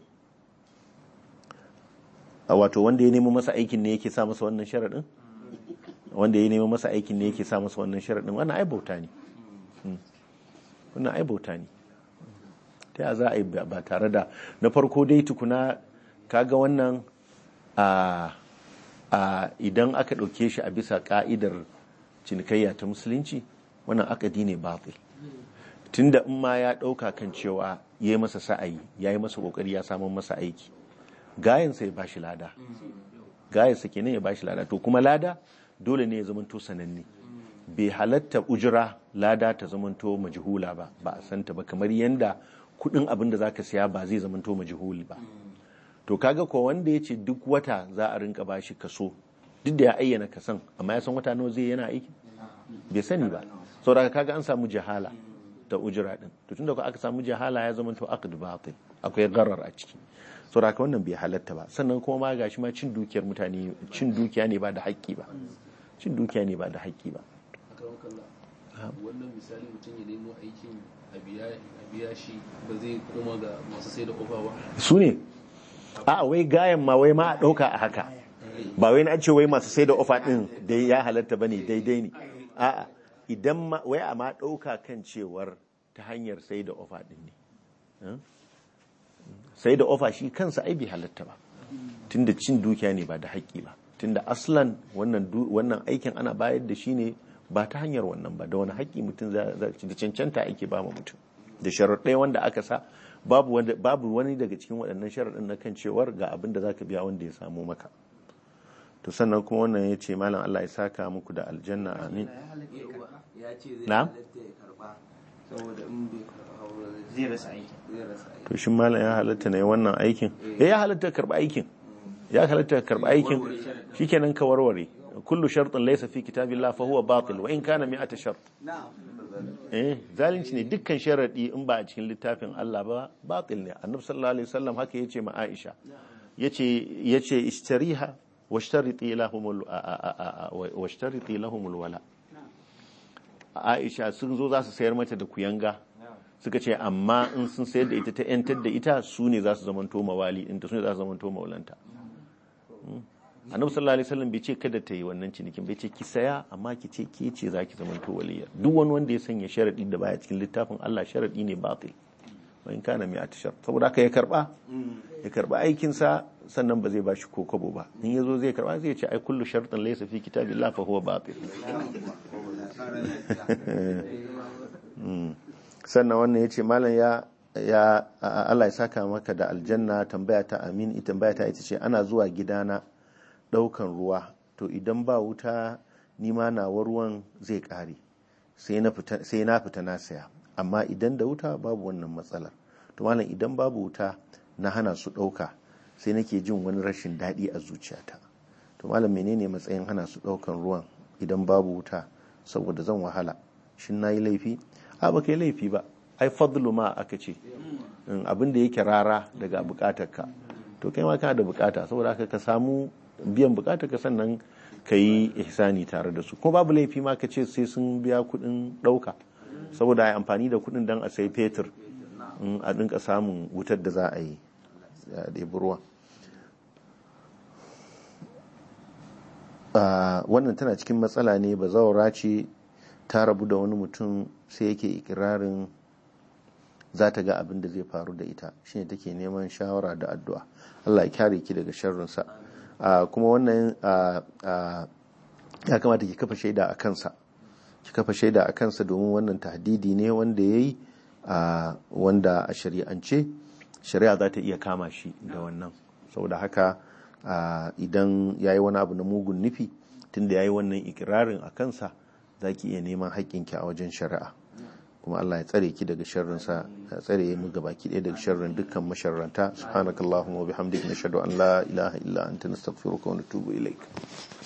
wato wanda ya nemo masa aikin ne yake sa masa wannan sharadin wanda ya nemo masa aikin ne yake sa masa wannan sharadin wannan ai bauta ne wannan ai bauta ne ta ya za a yi ba tare da na farko dai tukuna kaga wannan a a idan aka ɗauke shi a bisa ka'idar cinikayya ta musulunci wannan akadi ne batil tunda in ma ya ɗauka kan cewa ya yi masa sa'ayi ya yi masa ƙoƙari ya samun masa aiki gayansa ya bashi lada gayansa kenan ya bashi lada to kuma lada dole ne ya zamanto sananne bai halatta ujira lada ta zamanto majhula ba ba a santa ba kamar yanda kudin abin da zaka siya ba zai zamanto majhul ba to kaga ko wanda yace duk wata za a rinka bashi kaso duk da ya ayyana kasan amma ya san wata nawa zai yana aiki bai sani ba saboda kaga an samu jahala da ujira din to tunda ko aka samu jahala ya zamanto aqd batil akwai gharar a ciki saboda wannan bai halatta ba sannan kuma ma gashi ma cin dukiyar mutane cin dukiya ne ba da haƙƙi ba cin dukiya ne ba da haƙƙi ba wannan misali mutum ya nemo aikin a biya shi ba zai koma ga masu sai da ofa ba su ne a wai gayan ma wai ma a ɗauka a haka ba wai na ce wai masu sai da ofa ɗin dai ya halatta ba ne daidai ne a'a idan ma wai a ma ɗauka kan cewar ta hanyar sai da ofa ɗin ne sai da ofa shi kansa ai bai halatta ba tunda cin dukiya ne ba da haƙƙi ba tunda aslan wannan wannan aikin ana bayar da shi ne ba ta hanyar wannan ba da wani haƙƙi mutum da cancanta ake ba ma mutum da sharaɗai wanda aka sa babu wanda babu wani daga cikin waɗannan sharaɗin na kan cewar ga abin da zaka biya wanda ya samu maka to sannan kuma wannan ya ce malam Allah ya saka muku da aljanna amin na'am zai rasa aiki to shin malam ya halatta ne wannan aikin eh ya halatta karba aikin ya halatta karba aikin shikenan ka warware kullu shartin laysa fi kitabillah fa huwa batil wa in kana mi'ata shart eh zalunci ne dukkan sharadi in ba a cikin littafin Allah ba batil ne annabi sallallahu alaihi wasallam haka yace ma Aisha yace yace ishtariha washtariti lahumul washtariti lahumul wala Aisha sun zo za su sayar mata da kuyanga suka ce amma in sun sayar da ita ta yantar da ita su ne za su zamanto mawali inda su ne za su zamanto maulanta annabi sallallahu alaihi wasallam bai ce kada ta yi wannan cinikin bai ce ki saya amma ki ce ke ce za ki zamanto waliya duk wani wanda ya sanya sharadi da baya cikin littafin Allah sharadi ne batil wa in kana mi'at shart saboda haka ya karba ya karba aikin sa sannan ba zai bashi ko kobo ba in yazo zai karba zai ce ai kullu shartin laysa fi kitabillah fa huwa batil sannan wannan yace malam ya ya Allah ya saka maka da aljanna tambaya ta amin ita tambaya ta ita ce ana zuwa gidana daukan ruwa to idan ba wuta ni ma nawa ruwan zai kare sai na fita sai na fita na saya amma idan da wuta babu wannan matsalar to malam idan babu wuta na hana su dauka sai nake jin wani rashin dadi a zuciyata to malam menene matsayin hana su daukan ruwan idan babu wuta saboda zan wahala shin nayi laifi a ba kai laifi ba ai fadlu ma aka ce abin da yake rara daga bukatarka to kai ma kana da bukata saboda haka ka samu biyan bukatarka sannan ka yi ihsani tare da su ko babu laifi ma ka ce sai sun biya kudin dauka saboda ai amfani da kudin dan a sai fetur a dinka samun wutar da za a yi da ruwa wannan tana cikin matsala ne ba zaura ce ta rabu da wani mutum sai yake ikirarin za ta ga abin da zai faru da ita, shine take neman shawara da addu'a. Allah ya kare ki daga sharrinsa. Kuma wannan ya kamata ki kafa shaida a kansa, ki kafa shaida a kansa domin wannan tahdidi ne wanda ya yi, wanda a shari'ance shari'a za ta iya kama shi da wannan. Saboda haka idan ya yi wani abu na mugun nufi, tunda ya yi wannan ikirarin a kansa, za ki iya neman haƙƙinki a wajen shari'a. Kuma Allah ya tsare ki daga sharrinsa, ya tsare mu gabaki ɗaya daga sharrin dukkan masharranta. Subhanakallahumma wa bihamdika nashhadu an la ilaha illa anta nastaghfiruka wa natubu ilaik.